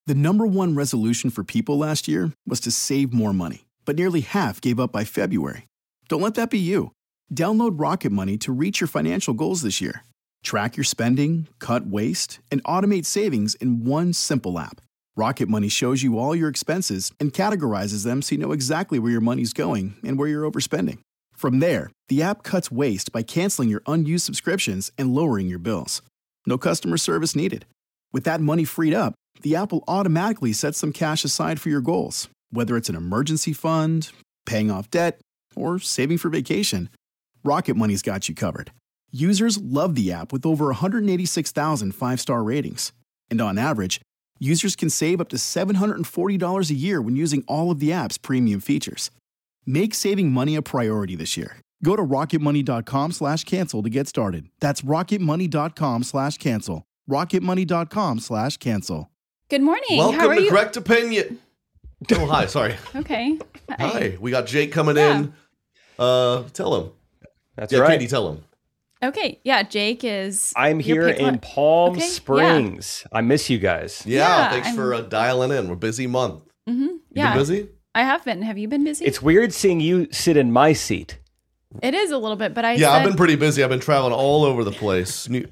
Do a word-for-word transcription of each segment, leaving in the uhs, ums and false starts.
The number one resolution for people last year was to save more money, but nearly half gave up by February. Don't let that be you. Download Rocket Money to reach your financial goals this year. Track your spending, cut waste, and automate savings in one simple app. Rocket Money shows you all your expenses and categorizes them so you know exactly where your money's going and where you're overspending. From there, the app cuts waste by canceling your unused subscriptions and lowering your bills. No customer service needed. With that money freed up, the app will automatically set some cash aside for your goals, whether it's an emergency fund, paying off debt, or saving for vacation. Rocket Money's got you covered. Users love the app with over one hundred eighty-six thousand five-star ratings. And on average, users can save up to seven hundred forty dollars a year when using all of the app's premium features. Make saving money a priority this year. Go to rocketmoney.com slash cancel to get started. That's rocketmoney.com slash cancel. rocketmoney.com slash cancel. Good morning. Welcome How are to you? Correct Opinion. Oh, hi. Sorry. Okay. Hi. Hi. We got Jake coming Yeah. in. Uh, tell him. That's yeah, right. Katie, tell him. Okay. Yeah, Jake is. I'm your here pick in one. Palm Okay, Springs. I miss you guys. Yeah, Yeah, thanks I'm- for uh, dialing in. We're a busy month. Mm-hmm. You Yeah. been busy? I have been. Have you been busy? It's weird seeing you sit in my seat. It is a little bit, but I Yeah, said, I've been pretty busy. I've been traveling all over the place. New-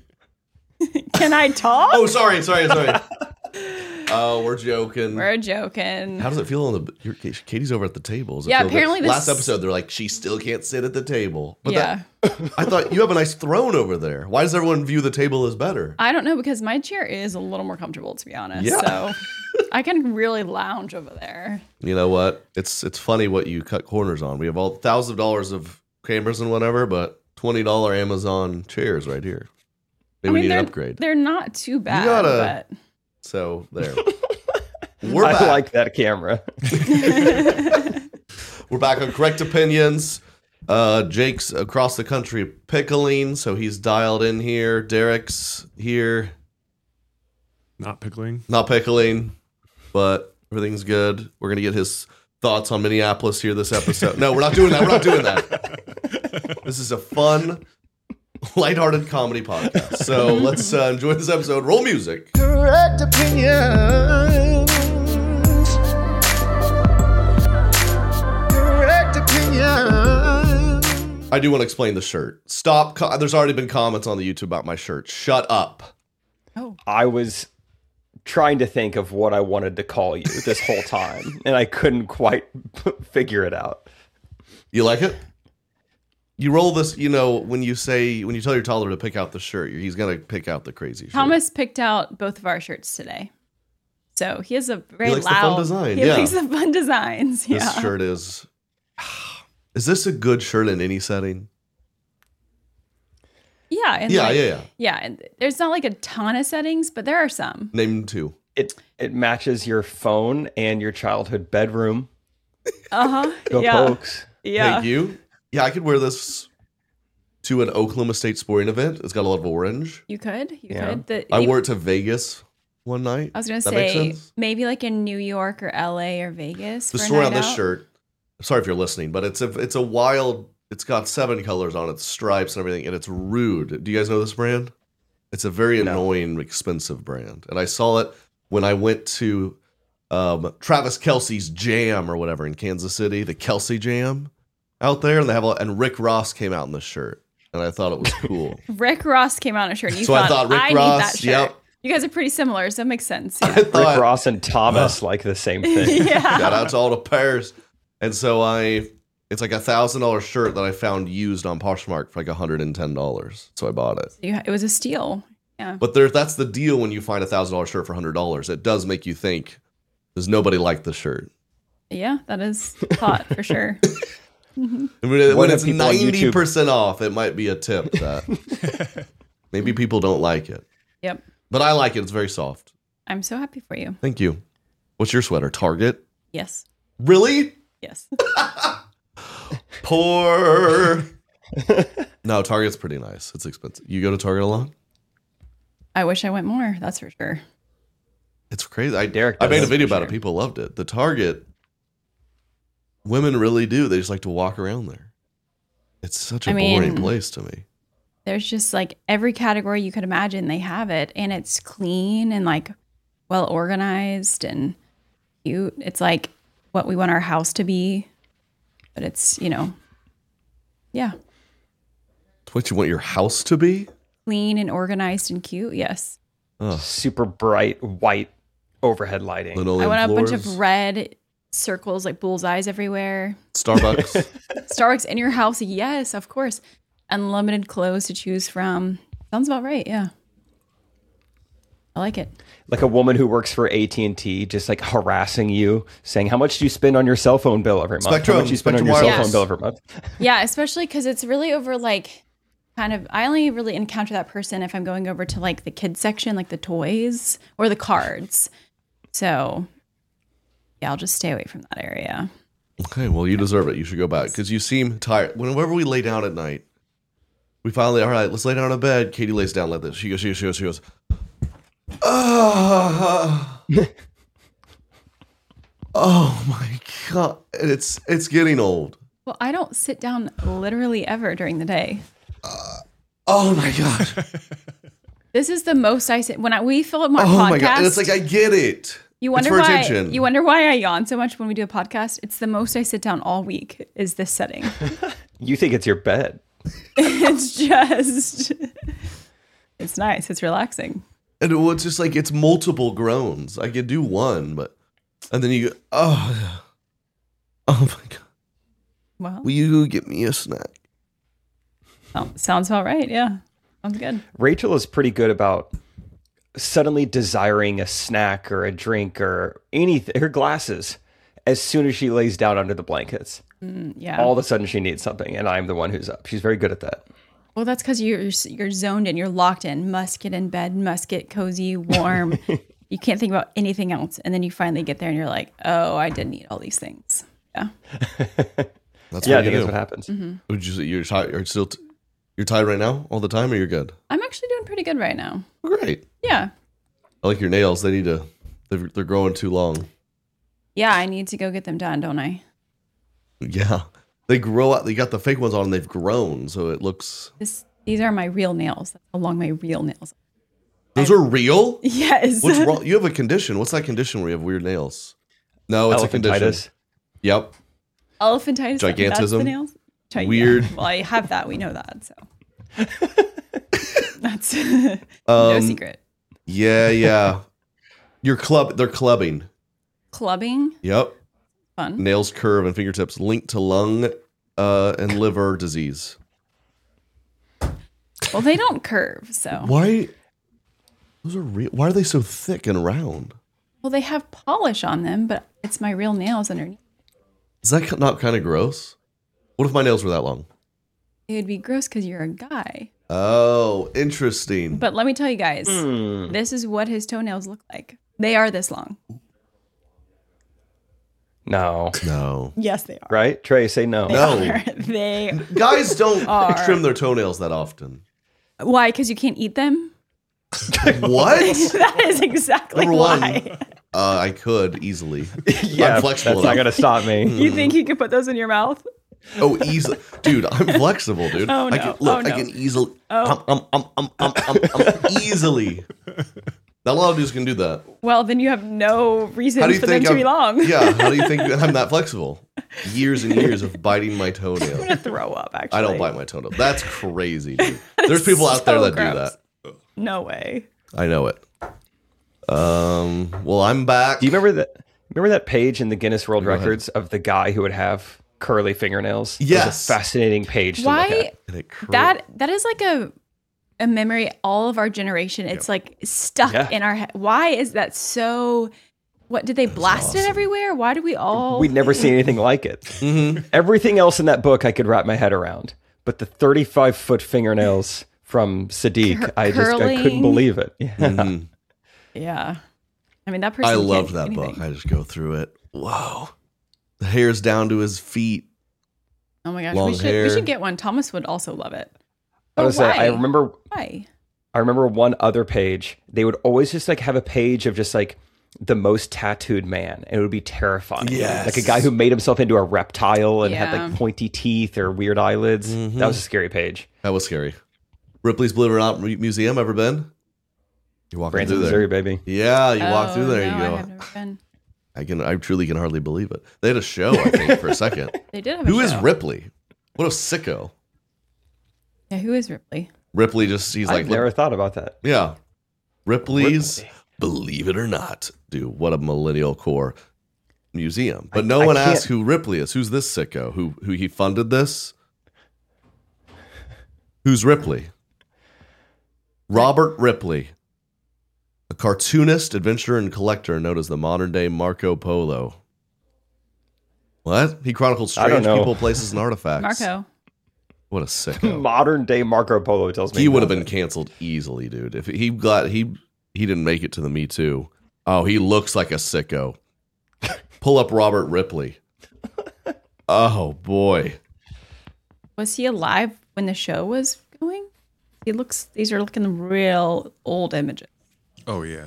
can I talk? oh, sorry, sorry, sorry. Oh, we're joking. We're joking. How does it feel on the? Your, Katie's over at the table. Does it Yeah, feel good? apparently this- last episode they're like she still can't sit at the table. But Yeah. that, I thought you have a nice throne over there. Why does everyone view the table as better? I don't know because my chair is a little more comfortable, to be honest. Yeah. So I can really lounge over there. You know what? It's it's funny what you cut corners on. We have all thousands of dollars of cameras and whatever, but twenty dollar Amazon chairs right here. Maybe I mean, we need they're, an upgrade. They're not too bad, gotta- but So there. We're I back. like that camera. We're back on Correct Opinions. Uh, Jake's across the country pickling, so he's dialed in here. Derek's here, Not pickling. not pickling, but everything's good. We're gonna get his thoughts on Minneapolis here this episode. No, we're not doing that. We're not doing that. This is a fun, lighthearted comedy podcast. So let's uh, enjoy this episode. Roll music. Correct Opinions. Correct Opinions. I do want to explain the shirt. Stop. Co- There's already been comments on the YouTube about my shirt. Shut up. oh, I was trying to think of what I wanted to call you this whole time, and I couldn't quite figure it out. You like it? You roll this, you know, when you say, when you tell your toddler to pick out the shirt, he's going to pick out the crazy shirt. Thomas picked out both of our shirts today. So he has a very He likes the loud fun design, He yeah. likes the fun designs. This Yeah. shirt is, is this a good shirt in any setting? Yeah. And Yeah, like- yeah, yeah. Yeah. And there's not like a ton of settings, but there are some. Name two. It it matches your phone and your childhood bedroom. Uh-huh. Go yeah. Pokes. Yeah. Thank you. Yeah, I could wear this to an Oklahoma State sporting event. It's got a lot of orange. You could. You Yeah. could. The, I you- wore it to Vegas one night. I was going to That makes say sense? maybe like in New York or L A or Vegas. The for a story night on this out. shirt. Sorry if you're listening, but it's a it's a wild. It's got seven colors on it, stripes and everything, and it's rude. Do you guys know this brand? It's a very No. annoying, expensive brand, and I saw it when I went to um, Travis Kelce's Jam or whatever in Kansas City, the Kelsey Jam out there, and they have a, and Rick Ross came out in this shirt, and I thought it was cool. Rick Ross came out in a shirt. And you So I thought, thought Rick I Ross, need that shirt. yep. You guys are pretty similar, so it makes sense. I Yeah. thought, Rick Ross and Thomas like the same thing. yeah. shout out to all the pairs, and so I. It's like a thousand dollar shirt that I found used on Poshmark for like a hundred and ten dollars. So I bought it. You- It was a steal. Yeah. But there, that's the deal when you find a thousand dollar shirt for hundred dollars. It does make you think, does nobody like the shirt? Yeah, that is hot for sure. When, What when do it's people on ninety YouTube- percent off, it might be a tip that maybe people don't like it. Yep. But I like it. It's very soft. I'm so happy for you. Thank you. What's your sweater? Target? Yes. Really? Yes. Poor. No, Target's pretty nice. It's expensive. You go to Target a lot? I wish I went more. That's for sure. It's crazy. I, Derek I made a does, video for about it. sure. People loved it. The Target, women really do. They just like to walk around there. It's such a I mean- boring place to me. There's just like every category you could imagine, they have it, and it's clean and like well organized and cute. It's like what we want our house to be, but it's, you know, yeah, It's what you want your house to be? clean and organized and cute. Yes. Super bright white overhead lighting. Linoleum I want a floors, bunch of red circles, like bullseyes everywhere. Starbucks. Starbucks in your house. Yes, of course. Unlimited clothes to choose from. Sounds about right. Yeah. I like it. Like a woman who works for A T and T just like harassing you, saying, how much do you spend on your cell phone bill every month? Spectrum, How much do you spend on Spectrum your cell Wireless. phone bill every month? Yeah, especially because it's really over like kind of, I only really encounter that person if I'm going over to like the kids section, like the toys or the cards. So yeah, I'll just stay away from that area. Okay, well, you deserve it. You should go back because you seem tired. Whenever we lay down at night, we finally, all right, let's lay down in bed. Katie lays down like this. She goes, she goes, she goes, she goes, ah. Oh my God. And it's, it's getting old. Well, I don't sit down literally ever during the day. Oh my God. This is the most I sit when I, we film our Oh podcast. my God. And it's like, I get it. You wonder it's for why attention. you wonder why I yawn so much when we do a podcast. It's the most I sit down all week is this setting. You think it's your bed. It's just it's nice. It's relaxing. And it was just like, it's multiple groans. I could do one, but, and then you go, oh, oh my God. Well, Will you get me a snack? oh, sounds about right. Yeah. Sounds good. Rachel is pretty good about suddenly desiring a snack or a drink or anything, her glasses, as soon as she lays down under the blankets. Mm, yeah. All of a sudden she needs something, and I'm the one who's up. She's very good at that. Well, that's because you're you're zoned in. You're locked in. Must get in bed. Must get cozy, warm. You can't think about anything else. And then you finally get there, and you're like, "Oh, I did need all these things." Yeah. That's Yeah, I what you think do. that's what happens. Mm-hmm. Would you say you're tired? You're still, t- you're tired right now all the time, or you're good? I'm actually doing pretty good right now. Great. Yeah. I like your nails. They need to. They're, they're growing too long. Yeah, I need to go get them done, don't I? Yeah, they grow out. They got the fake ones on, and they've grown, so it looks. This these are my real nails. That's how long my real nails are. Those are real. Yes. What's wrong? You have a condition. What's that condition where you have weird nails? No, it's a condition. Elephantitis. Yep. Elephantitis. That's Gigantism? the nails? Gi- Weird. yeah. Well, I have that. We know that. So that's no Um, secret. Yeah, yeah. Your club. They're clubbing. Clubbing. Yep. Fun. Nails curve and fingertips linked to lung uh, and liver disease. Well, they don't curve. So Why? Those are real. Why are they so thick and round? well, they have polish on them, but it's my real nails underneath. Is that not kind of gross? What if my nails were that long? It would be gross because you're a guy. Oh, interesting. But let me tell you guys, Hmm. this is what his toenails look like. They are this long. No. No. Yes, they are. Right? Trey, say no. No. They Guys don't Are. trim their toenails that often. why? Because you can't eat them. What? That is exactly Number one, why. uh, I could easily. Yeah, I'm flexible that's not enough. going to stop me. You think you could put those in your mouth? Oh, easily, dude. I'm flexible, dude. Oh, I no. can look. Oh, no. I can easily. Oh. Um, um, um, um, um, um, um, easily. Not a lot of dudes can do that. Well, then you have no reason How do for you them think? to I'm, be long. Yeah. How do you think I'm that flexible? Years and years of biting my I'm toenail. gonna throw up. Actually, I don't bite my toenail. That's crazy, dude. There's people out there so that do gross. that. No way. I know it. Um. Well, I'm back. Do you remember that? Remember that page in the Guinness World Go ahead. Records of the guy who would have curly fingernails? It was Yes. a fascinating page to look Why at. And it cr- that? That is like a a memory. All of our generation. It's like stuck Yeah. in our head. Why is that so? What did they blast it everywhere? Why do we all? We'd never seen anything like it. Mm-hmm. Everything else in that book I could wrap my head around, but the thirty-five foot fingernails from Sadiq, Cur- I just I couldn't curling. believe it. Yeah. Mhm. Yeah. I mean that person. I can't loved do that anything. book. I just go through it. Whoa. The hair's down to his feet. Oh my gosh, Long we should hair. we should get one. Thomas would also love it. I But was say, I why? remember Why? I remember one other page. They would always just like have a page of just like the most tattooed man, and it would be terrifying. Yes. Like a guy who made himself into a reptile and had Yeah. like pointy teeth or weird eyelids. Mm-hmm. That was a scary page. That was scary. Ripley's Believe It or Not Mu- Museum, ever been? You walk Branson, through there. Missouri, baby. Yeah, you walk Oh, through there. no, you I go. have never been. I can. I truly can hardly believe it. They had a show, I think, for a second. They did have a Who is show. Ripley? What a sicko. Yeah, who is Ripley? Ripley just he's I've like, never thought about that. yeah, Ripley's. Ripley. Believe it or not, dude, what a millennial core museum. But I- no I one can't- asked who Ripley is. Who's this sicko? Who who he funded this? Who's Ripley? Robert Ripley, a cartoonist, adventurer, and collector known as the modern day Marco Polo. What? He chronicled I don't strange know. people, places, and artifacts. Marco. What a sicko. Modern day Marco Polo tells me He would have been nothing. canceled easily, dude. If he got he he didn't make it to the Me Too. Oh, he looks like a sicko. Pull up Robert Ripley. Oh boy. Was he alive when the show was going? He looks. These are looking real old images. Oh yeah.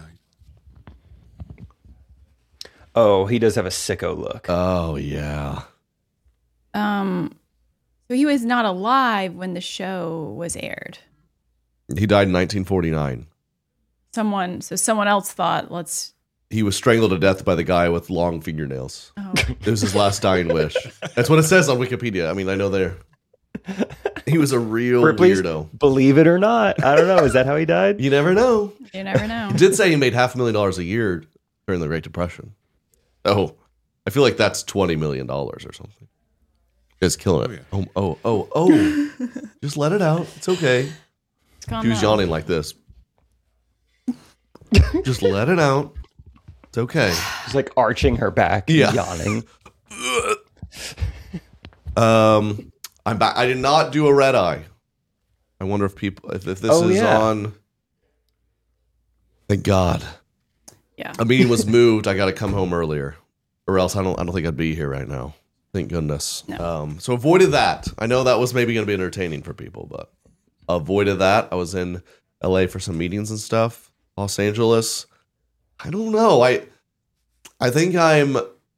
Oh, he does have a sicko look. Oh yeah. Um, so he was not alive when the show was aired. He died in nineteen forty-nine. Someone, so someone else thought, let's. He was strangled to death by the guy with long fingernails. Oh, It was his last dying wish. That's what it says on Wikipedia. I mean, I know there. He was a real Ripley's- weirdo. Believe it or not, I don't know. Is that how he died? You never know. you never know. He did say he made half a million dollars a year during the Great Depression. Oh, I feel like that's twenty million dollars or something. It's killing it. Oh, oh, oh, oh. Just let it out. It's okay. It's gone She was now. yawning like this. Just let it out. It's okay. She's like arching her back, Yeah. yawning. Um, I'm back. I did not do a red eye. I wonder if people, if, if this Oh, is yeah. on. Thank God. Yeah. A meeting was moved. I got to come home earlier, or else I don't. I don't think I'd be here right now. Thank goodness. No. Um, so avoided that. I know that was maybe going to be entertaining for people, but avoided that. I was in L A for some meetings and stuff. Los Angeles. I don't know. I I think I'm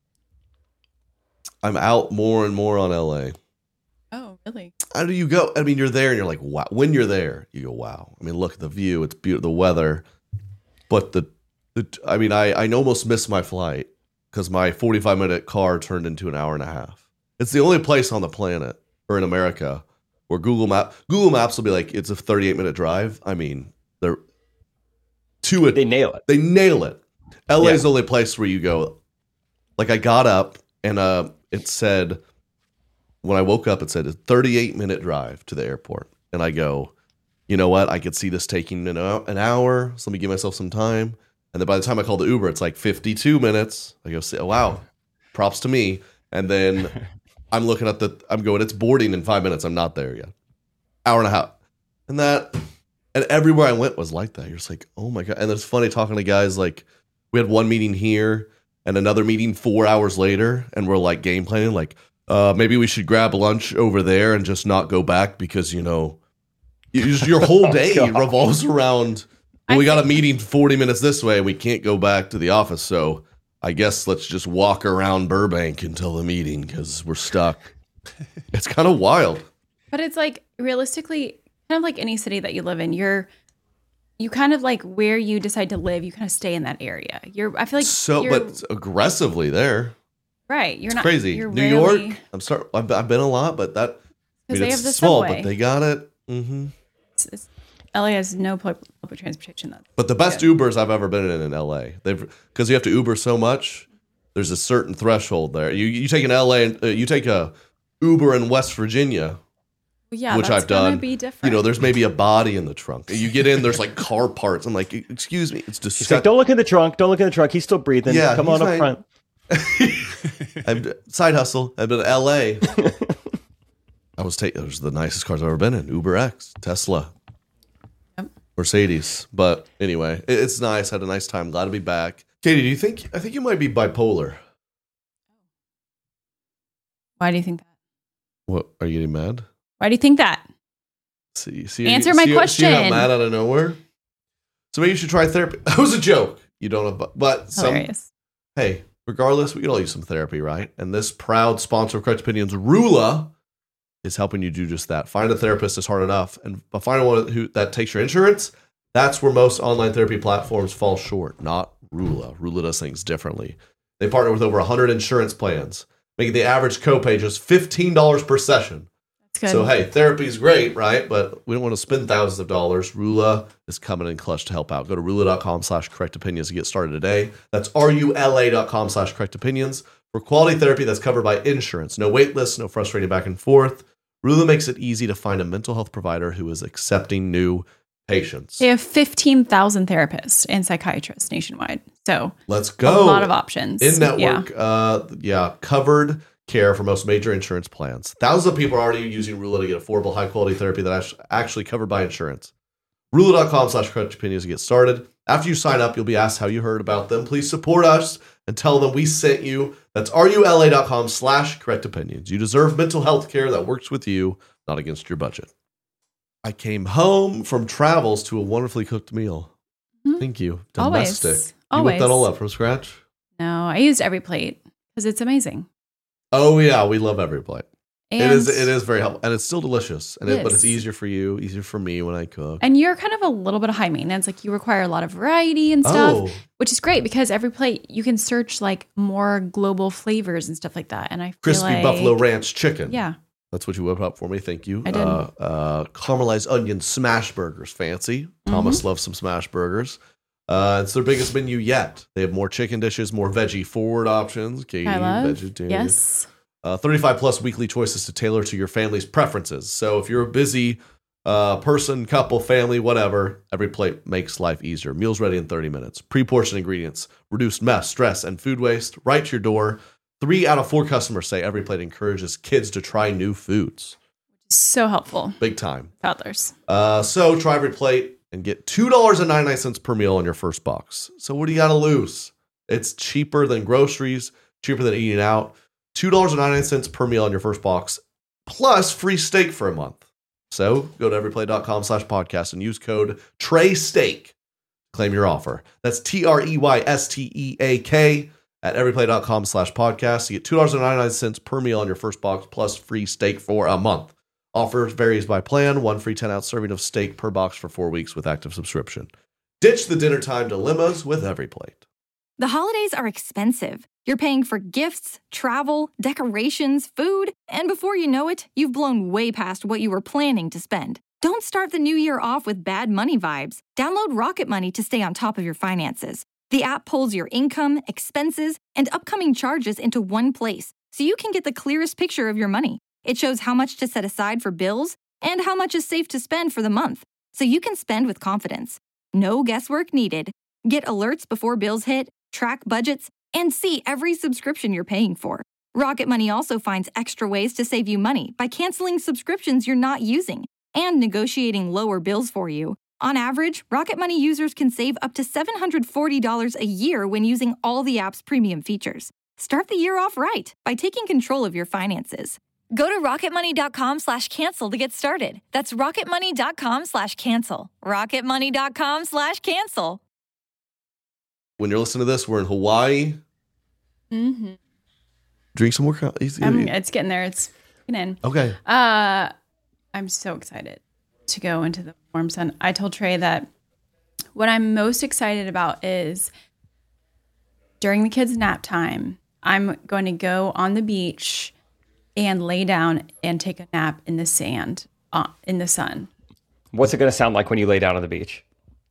I'm out more and more on L A. Oh, really? How do you go? I mean, you're there and you're like, wow. When you're there, you go, wow. I mean, look at the view. It's beautiful. The weather. But the, the I mean, I, I almost missed my flight because my forty-five minute car turned into an hour and a half. It's the only place on the planet or in America where Google Map Google Maps will be like, it's a thirty-eight minute drive. I mean, they're to it. They nail it. They nail it. L A is Yeah. the only place where you go. Like I got up and uh, it said, when I woke up, it said a thirty-eight minute drive to the airport. And I go, you know what? I could see this taking an hou- an hour. So let me give myself some time. And then by the time I call the Uber, it's like fifty-two minutes. I go, oh, wow, props to me. And then I'm looking at the, I'm going, it's boarding in five minutes. I'm not there yet. Hour and a half. And that, and everywhere I went was like that. You're just like, oh my God. And it's funny talking to guys like, we had one meeting here and another meeting four hours later. And we're like game planning, like, uh, maybe we should grab lunch over there and just not go back because, you know, you just, your whole day God. revolves around, well, I we got a think- meeting forty minutes this way and we can't go back to the office. So I guess let's just walk around Burbank until the meeting because we're stuck. It's kind of wild. But it's like realistically, kind of like any city that you live in, you're you kind of like where you decide to live, you kind of stay in that area. You're I feel like So, you're, but aggressively there. right. You're It's not crazy. You're New rarely, York. I'm start. I've, I've been a lot, but that I because mean, they it's have the small, subway. but they got it. hmm It's- it's- L A has no public, public transportation. That But the best Ubers I've ever been in in L A, they've because you have to Uber so much. There's a certain threshold there. You you take an L A, and, uh, you take a Uber in West Virginia, yeah, which that's I've gonna done. Be different. You know, there's maybe a body in the trunk. You get in, there's like car parts. I'm like, excuse me, it's She's like, disgusting. don't look in the trunk. Don't look in the trunk. He's still breathing. Yeah, Come he's on up fine. front. I've side hustle. I've been to L A. I was taking those are the nicest cars I've ever been in. Uber X, Tesla, Yep. Mercedes. But anyway, it- it's nice. Had a nice time. Glad to be back. Katie, do you think? I think you might be bipolar. Why do you think that? What are you getting mad? Why do you think that? See, see, Answer see, my see, See, question. how mad out of nowhere. So maybe you should try therapy. That was a joke. You don't have, but- but some. Hilarious. Hey, regardless, we can all use some therapy, right? And this proud sponsor of Correct Opinions, Rula, is helping you do just that. Find a therapist is hard enough, and find one who that takes your insurance. That's where most online therapy platforms fall short, not Rula. Rula does things differently. They partner with over one hundred insurance plans, making the average copay just fifteen dollars per session. That's good. So, hey, therapy is great, right? But we don't want to spend thousands of dollars. Rula is coming in clutch to help out. Go to rula.com slash correct opinions to get started today. That's R-U-L-A.com slash correct opinions for quality therapy that's covered by insurance. No wait lists, no frustrating back and forth. Rula makes it easy to find a mental health provider who is accepting new patients. They have fifteen thousand therapists and psychiatrists nationwide. So let's go. A lot of options. In network, Yeah. uh, yeah, covered care for most major insurance plans. Thousands of people are already using Rula to get affordable, high quality therapy that is actually covered by insurance. Rula.com slash correct opinions to get started. After you sign up, you'll be asked how you heard about them. Please support us and tell them we sent you. That's rula.com slash correct opinions. You deserve mental health care that works with you, not against your budget. I came home from travels to a wonderfully cooked meal. Mhm. Thank you. Always. Domestic. You Always. whipped that all up from scratch? No, I used Every Plate because it's amazing. Oh yeah, we love Every Plate. And, it is it is very helpful, and it's still delicious. And It it, but it's is. easier for you, easier for me when I cook. And you're kind of a little bit of high maintenance. Like you require a lot of variety and stuff, Oh, which is great because Every Plate you can search like more global flavors and stuff like that. And I feel crispy like, buffalo ranch chicken. Yeah, That's what you whipped up for me. Thank you. I did. Uh, uh, caramelized onion smash burgers. Fancy. Thomas loves some smash burgers. Uh, it's their biggest menu yet. They have more chicken dishes, more veggie forward options. Katie, I love. vegetarian. Yes. Uh, thirty-five plus weekly choices to tailor to your family's preferences. So if you're a busy uh, person, couple, family, whatever, Every Plate makes life easier. Meals ready in thirty minutes. Pre-portioned ingredients, reduced mess, stress, and food waste right to your door. Three out of four customers say Every Plate encourages kids to try new foods. So helpful. Big time. Toddlers. Uh, so try Every Plate and get two dollars and ninety-nine cents per meal on your first box. So what do you got to lose? It's cheaper than groceries, cheaper than eating out. two dollars and ninety-nine cents per meal on your first box, plus free steak for a month. So go to everyplate.com slash podcast and use code TREYSTEAK. Claim your offer. That's T R E Y S T E A K at everyplate.com slash podcast. You get two dollars and ninety-nine cents per meal on your first box, plus free steak for a month. Offer varies by plan. One free ten-ounce serving of steak per box for four weeks with active subscription. Ditch the dinner time dilemmas with Every Plate. The holidays are expensive. You're paying for gifts, travel, decorations, food, and before you know it, you've blown way past what you were planning to spend. Don't start the new year off with bad money vibes. Download Rocket Money to stay on top of your finances. The app pulls your income, expenses, and upcoming charges into one place, so you can get the clearest picture of your money. It shows how much to set aside for bills and how much is safe to spend for the month, so you can spend with confidence. No guesswork needed. Get alerts before bills hit, track budgets, and see every subscription you're paying for. Rocket Money also finds extra ways to save you money by canceling subscriptions you're not using and negotiating lower bills for you. On average, Rocket Money users can save up to seven hundred forty dollars a year when using all the app's premium features. Start the year off right by taking control of your finances. Go to rocketmoney.com slash cancel to get started. That's rocketmoney.com slash cancel. rocketmoney.com slash cancel. When you're listening to this, we're in Hawaii. Mm-hmm. Drink some more. Co- easy- Um, it's getting there. It's getting in. okay. Uh, I'm so excited to go into the warm sun. I told Trey that what I'm most excited about is during the kids' nap time, I'm going to go on the beach and lay down and take a nap in the sand, uh, in the sun. What's it going to sound like when you lay down on the beach?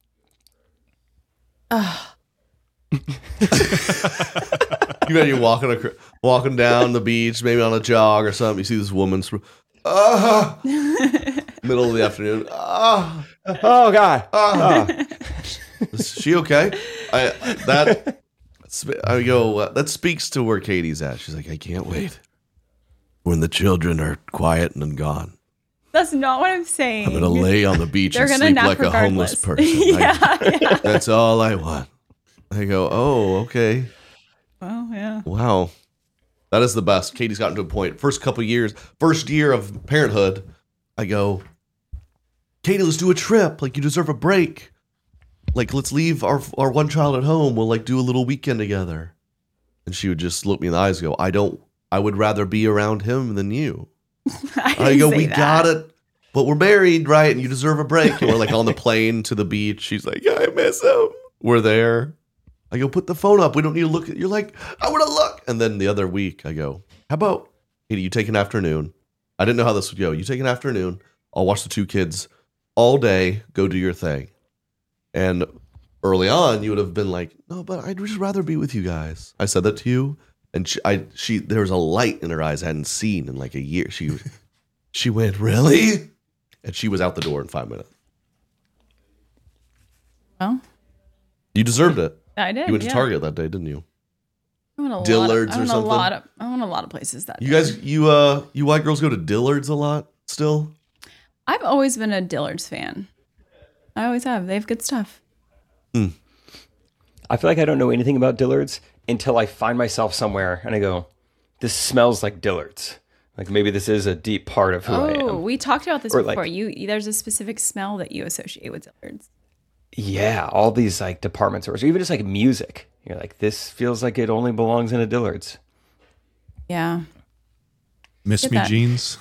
You know, you're walking ac- walking down the beach, maybe on a jog or something. You see this woman's ah, middle of the afternoon. Ah, Oh, God. ah. Is she okay? I that I go. Uh, that speaks to where Katie's at. She's like, I can't wait when the children are quiet and gone. That's not what I'm saying. I'm gonna lay on the beach They're and gonna sleep nap like a homeless regardless. person. yeah, I- yeah. that's all I want. I go, oh, okay. Well, yeah. Wow. That is the best. Katie's gotten to a point. First couple years, first year of parenthood, I go, Katie, let's do a trip. Like, you deserve a break. Like, let's leave our our one child at home. We'll, like, do a little weekend together. And she would just look me in the eyes and go, I don't, I would rather be around him than you. I, I didn't go, say we that. got it. but we're married, right? And you deserve a break. And we're like on the plane to the beach. She's like, I miss him. We're there. I go, put the phone up. We don't need to look. You're like, I want to look. And then the other week, I go, how about, Katie, you take an afternoon. I didn't know how this would go. You take an afternoon. I'll watch the two kids all day. Go do your thing. And early on, you would have been like, no, but I'd just rather be with you guys. I said that to you. And she, I, she, there was a light in her eyes I hadn't seen in like a year. She, she went, really? And she was out the door in five minutes. Well, you deserved it. I did. You went yeah. to Target that day, didn't you? I went a Dillard's lot of, I or went something? A lot of, I went a lot of places that You day. guys, you, uh, you white girls go to Dillard's a lot still? I've always been a Dillard's fan. I always have. They have good stuff. Mm. I feel like I don't know anything about Dillard's until I find myself somewhere and I go, this smells like Dillard's. Like maybe this is a deep part of who I Oh, am. we talked about this Or before. like- you there's a specific smell that you associate with Dillard's. Yeah, all these like department stores, or even just like music. You're like, this feels like it only belongs in a Dillard's. Yeah. Miss Get Me that. jeans.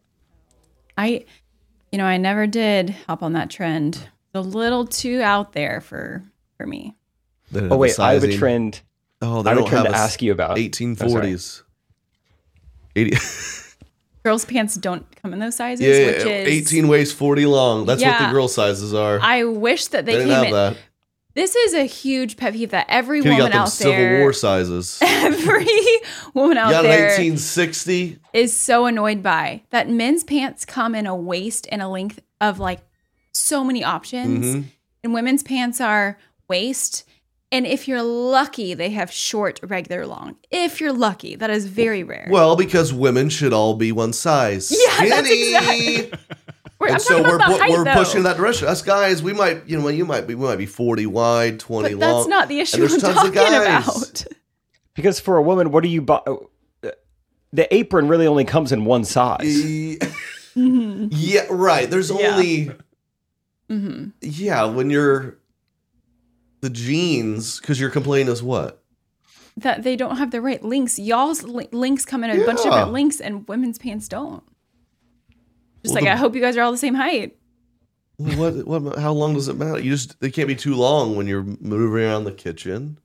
I you know, I never did hop on that trend. It's a little too out there for for me. They didn't Oh have wait, the I have a sizing. trend. Oh, they I have a don't trend have to a ask you about. eighteen forties. eighty Girls' pants don't come in those sizes, Yeah, which is eighteen waist, forty long. That's what Yeah. the girl sizes are. I wish that they, they didn't came have in. that. This is a huge pet peeve that every Could have got woman them out Civil there, War sizes. every woman out You got an there eighteen sixty. is so annoyed by that men's pants come in a waist and a length of like so many options, Mhm. and women's pants are waist. And if you're lucky, they have short, regular, long. If you're lucky, that is very rare. Well, because women should all be one size. Yeah, that's Skinny. exactly- We're, I'm And so talking we're about the pu- height, we're though. pushing in that direction. Us guys, we might, you know, you might be, we might be forty wide, twenty But that's long. not the issue and I'm there's tons of talking guys. about. Because for a woman, what do you buy? The apron really only comes in one size. E- Yeah, right. There's Yeah. only hmm yeah when you're the jeans because you're complaining is what That they don't have the right links. Y'all's li- links come in a bunch of Yeah. different links, and women's pants don't. Just Well, like the- I hope you guys are all the same height. what what how long does it matter? You just they can't be too long when you're moving around the kitchen.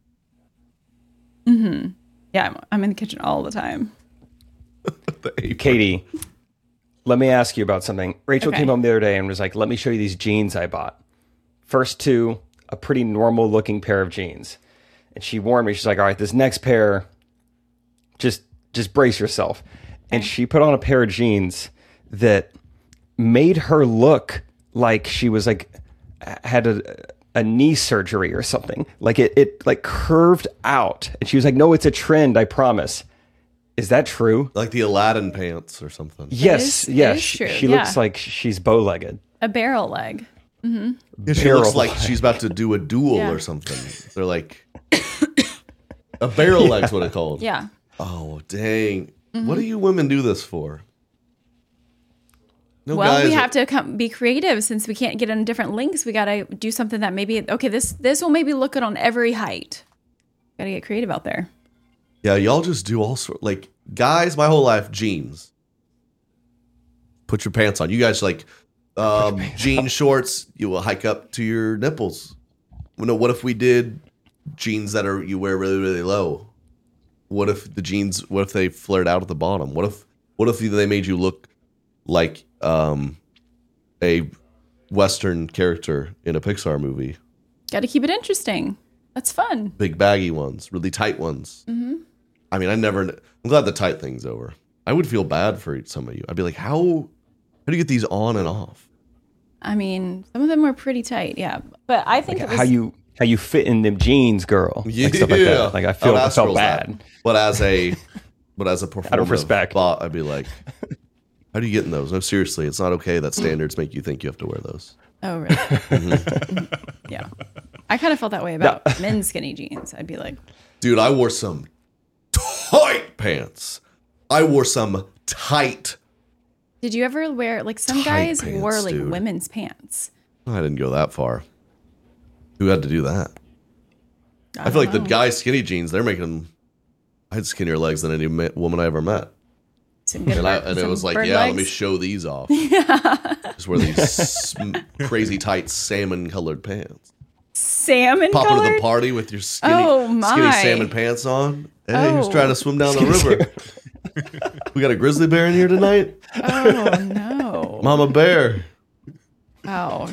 Mm-hmm. Yeah, I'm, I'm in the kitchen all the time. The apron. Katie, let me ask you about something. Rachel Okay. came home the other day and was like, let me show you these jeans I bought. First two, a pretty normal looking pair of jeans. And she warned me, she's like, all right, this next pair, just just brace yourself. And she put on a pair of jeans that made her look like she was like, had a, a knee surgery or something. Like it, it like curved out. And she was like, no, it's a trend, I promise. Is that true? Like the Aladdin pants or something. Yes, is- it yes. is She, true, she yeah. looks like she's bow-legged. A barrel leg. Yeah, she Barrel looks like leg. she's about to do a duel Yeah. or something. They're like a barrel leg's what it's called. Yeah. Oh dang! What do you women do this for? No Well, we guys- have to come, be creative since we can't get in different links. We got to do something that maybe okay. This this will maybe look good on every height. Got to get creative out there. Yeah, y'all just do all sort like guys. My whole life, jeans. Put your pants on. You guys like um, jean shorts. You will hike up to your nipples. Well, no, what if we did jeans that are you wear really really low? What if the jeans? What if they flared out at the bottom? What if what if they made you look like um, a Western character in a Pixar movie? Got to keep it interesting. That's fun. Big baggy ones, really tight ones. Mm-hmm. I mean, I never. I'm glad the tight thing's over. I would feel bad for some of you. I'd be like, how, how do you get these on and off? I mean, some of them were pretty tight, yeah. But I think it was, How you how you fit in them jeans, girl? Like stuff like that. Like I feel would I ask felt girls that. bad. But as a, but as a performer, respect. I'd be like, how do you get in those? No, seriously, it's not okay that standards make you think you have to wear those. oh really? Yeah. I kind of felt that way about men's skinny jeans. I'd be like, Dude, I wore some tight pants. I wore some tight. did you ever wear like some Tight guys pants, wore like dude. women's pants? I didn't go that far. Who had to do that? I, feel like the guys skinny jeans, they're making them. I had skinnier legs than any ma- woman I ever met. Some good And, I, bird- and it some was like, bird yeah, let me legs. show these off. Just wear these sm- crazy tight salmon colored pants. Salmon Pop into colored? the party with your skinny, Oh, skinny my. salmon pants on. Hey, who's Oh. trying to swim down the river? We got a grizzly bear in here tonight? Oh no! Mama bear. Oh,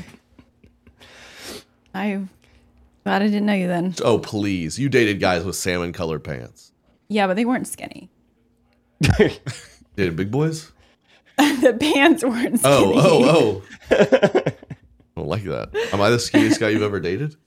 I glad I didn't know you then. Oh, please. You dated guys with salmon colored pants. Yeah, but they weren't skinny. Dated big boys? The pants weren't skinny. Oh, oh, oh. I don't like that. Am I the skinniest guy you've ever dated?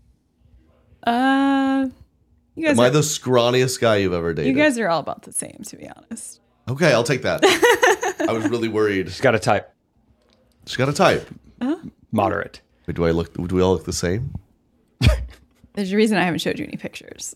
Uh, you guys. Am I Are, the scrawniest guy you've ever dated? you guys are all about the same, to be honest. Okay, I'll take that. I was really worried. She's got a type. She's got a type. Moderate. Wait, do I look? Do we all look the same? There's a reason I haven't showed you any pictures.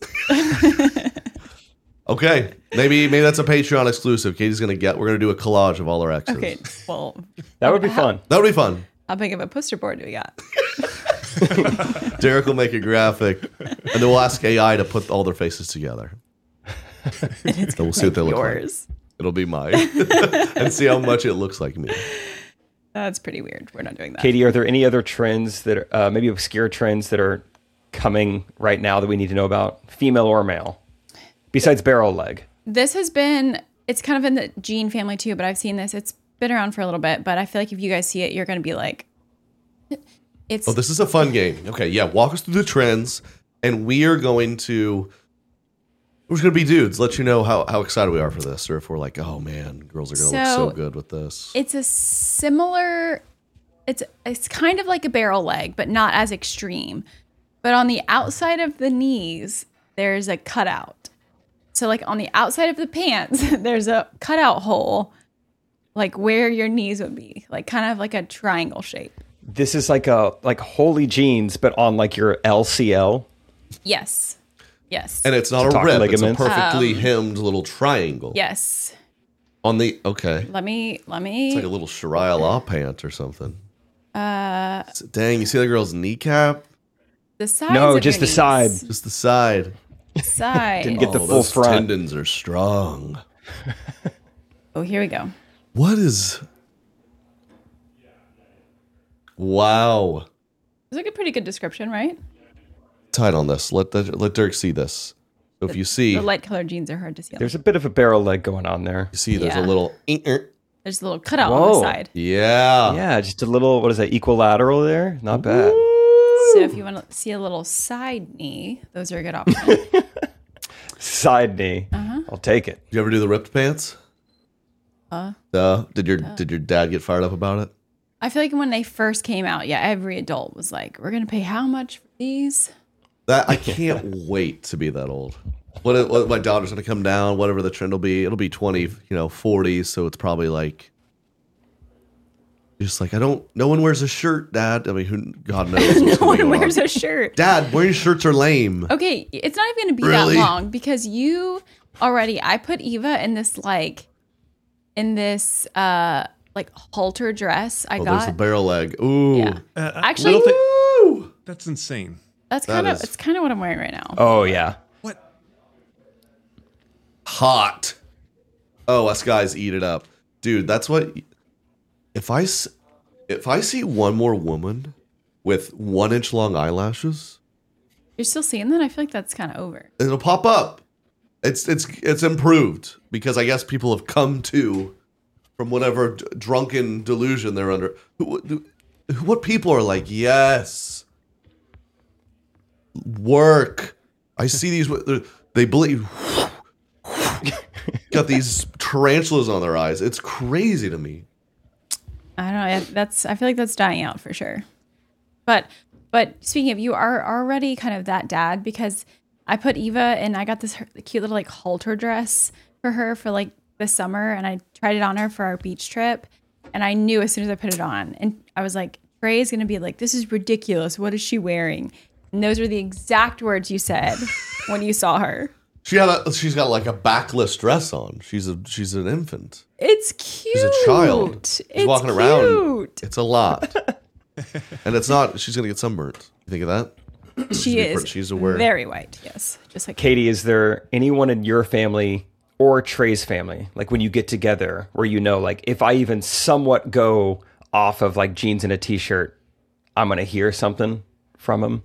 Okay, maybe maybe that's a Patreon exclusive. Katie's gonna get. We're gonna do a collage of all our exes. Okay, well, That would be fun. That would be fun. how big of a poster board do we got? Derek will make a graphic, and then we'll ask A I to put all their faces together. And we'll see what they look like. Yours. It'll be mine, and see how much it looks like me. That's pretty weird. We're not doing that. Katie, are there any other trends that are uh, maybe obscure trends that are coming right now that we need to know about, female or male, besides barrel leg? This has been, it's kind of in the Gene family too, but I've seen this. It's been around for a little bit, but I feel like if you guys see it, you're going to be like, it's, Oh, this is a fun game. Okay, yeah, walk us through the trends, and we are going to. We're just gonna be dudes. Let you know how, how excited we are for this, or if we're like, oh man, girls are gonna look so So, good with this. it's a similar, it's, it's kind of like a barrel leg, but not as extreme. But on the outside of the knees, there's a cutout. So like on the outside of the pants, there's a cutout hole, like where your knees would be, like kind of like a triangle shape. This is like a like holy jeans, but on like your L C L. Yes. Yes. And it's not To a talk rip; ligaments. it's a perfectly Um, hemmed little triangle. yes. On the okay, Let me, let me. it's like a little Shariah Law pant or something. Uh, dang! You see the girl's kneecap? The sides No, of just your the side. knees. Just the side. Side. Didn't get the Oh, full those front. tendons are strong. Oh, here we go. What is? Wow. It's like a pretty good description, right? Tight on this. Let the, let Derek see this. So if you see, The light colored jeans are hard to see. There's a bit of a barrel leg going on there. you see, there's Yeah. a little. "Eh-er." There's a little cutout on Whoa. the side. Yeah. Yeah, just a little, what is that, equilateral there? Not bad. So if you want to see a little side knee, those are a good option. Side knee. Uh-huh. I'll take it. Did you ever do the ripped pants? Uh, Uh, did your did your dad get fired up about it? I feel like when they first came out, yeah, every adult was like, "We're gonna pay how much for these?" That I can't wait to be that old. What, what my daughter's gonna come down, whatever the trend will be. It'll be twenty, you know, forty. So it's probably like, just like I don't. No one wears a shirt, Dad. I mean, who? God knows. What's No going one wears on. a shirt. Dad, wearing shirts are lame. Okay, it's not even gonna be Really? that long because you already. I put Eva in this like, in this uh like halter dress. I Oh, there's the got. barrel leg. Ooh. Yeah. Uh, I Actually, don't think- Woo! that's insane. that's that kind of is- it's kind of what I'm wearing right now. Oh, yeah. What? Hot. Oh, us guys eat it up, dude. That's what. If I s- if I see one more woman with one inch long eyelashes, You're still seeing that? I feel like that's kind of over. it'll pop up. It's it's it's improved because I guess people have come to from whatever d- drunken delusion they're under. Who, who- what people are like? Yes, work. I see these. they're- They believe. Got these tarantulas on their eyes. It's crazy to me. I don't know. I- That's I feel like that's dying out for sure. But but speaking of, you are already kind of that dad because I put Eva and I got this her- cute little like halter dress for her for like the summer, and I tried it on her for our beach trip, and I knew as soon as I put it on, and I was like, Trey's gonna be like, "This is ridiculous. What is she wearing?" And those were the exact words you said when you saw her. She had a, she's got like a backless dress on. She's a she's an infant. It's cute. She's a child. She's It's walking around. cute. It's a lot. And it's not she's gonna get sunburnt. You think of that? She be is. pr- she's aware. Very white. Yes, just like Katie, is there anyone in your family or Trey's family, like when you get together, where you know, like if I even somewhat go off of like jeans and a t-shirt, I'm gonna hear something from him?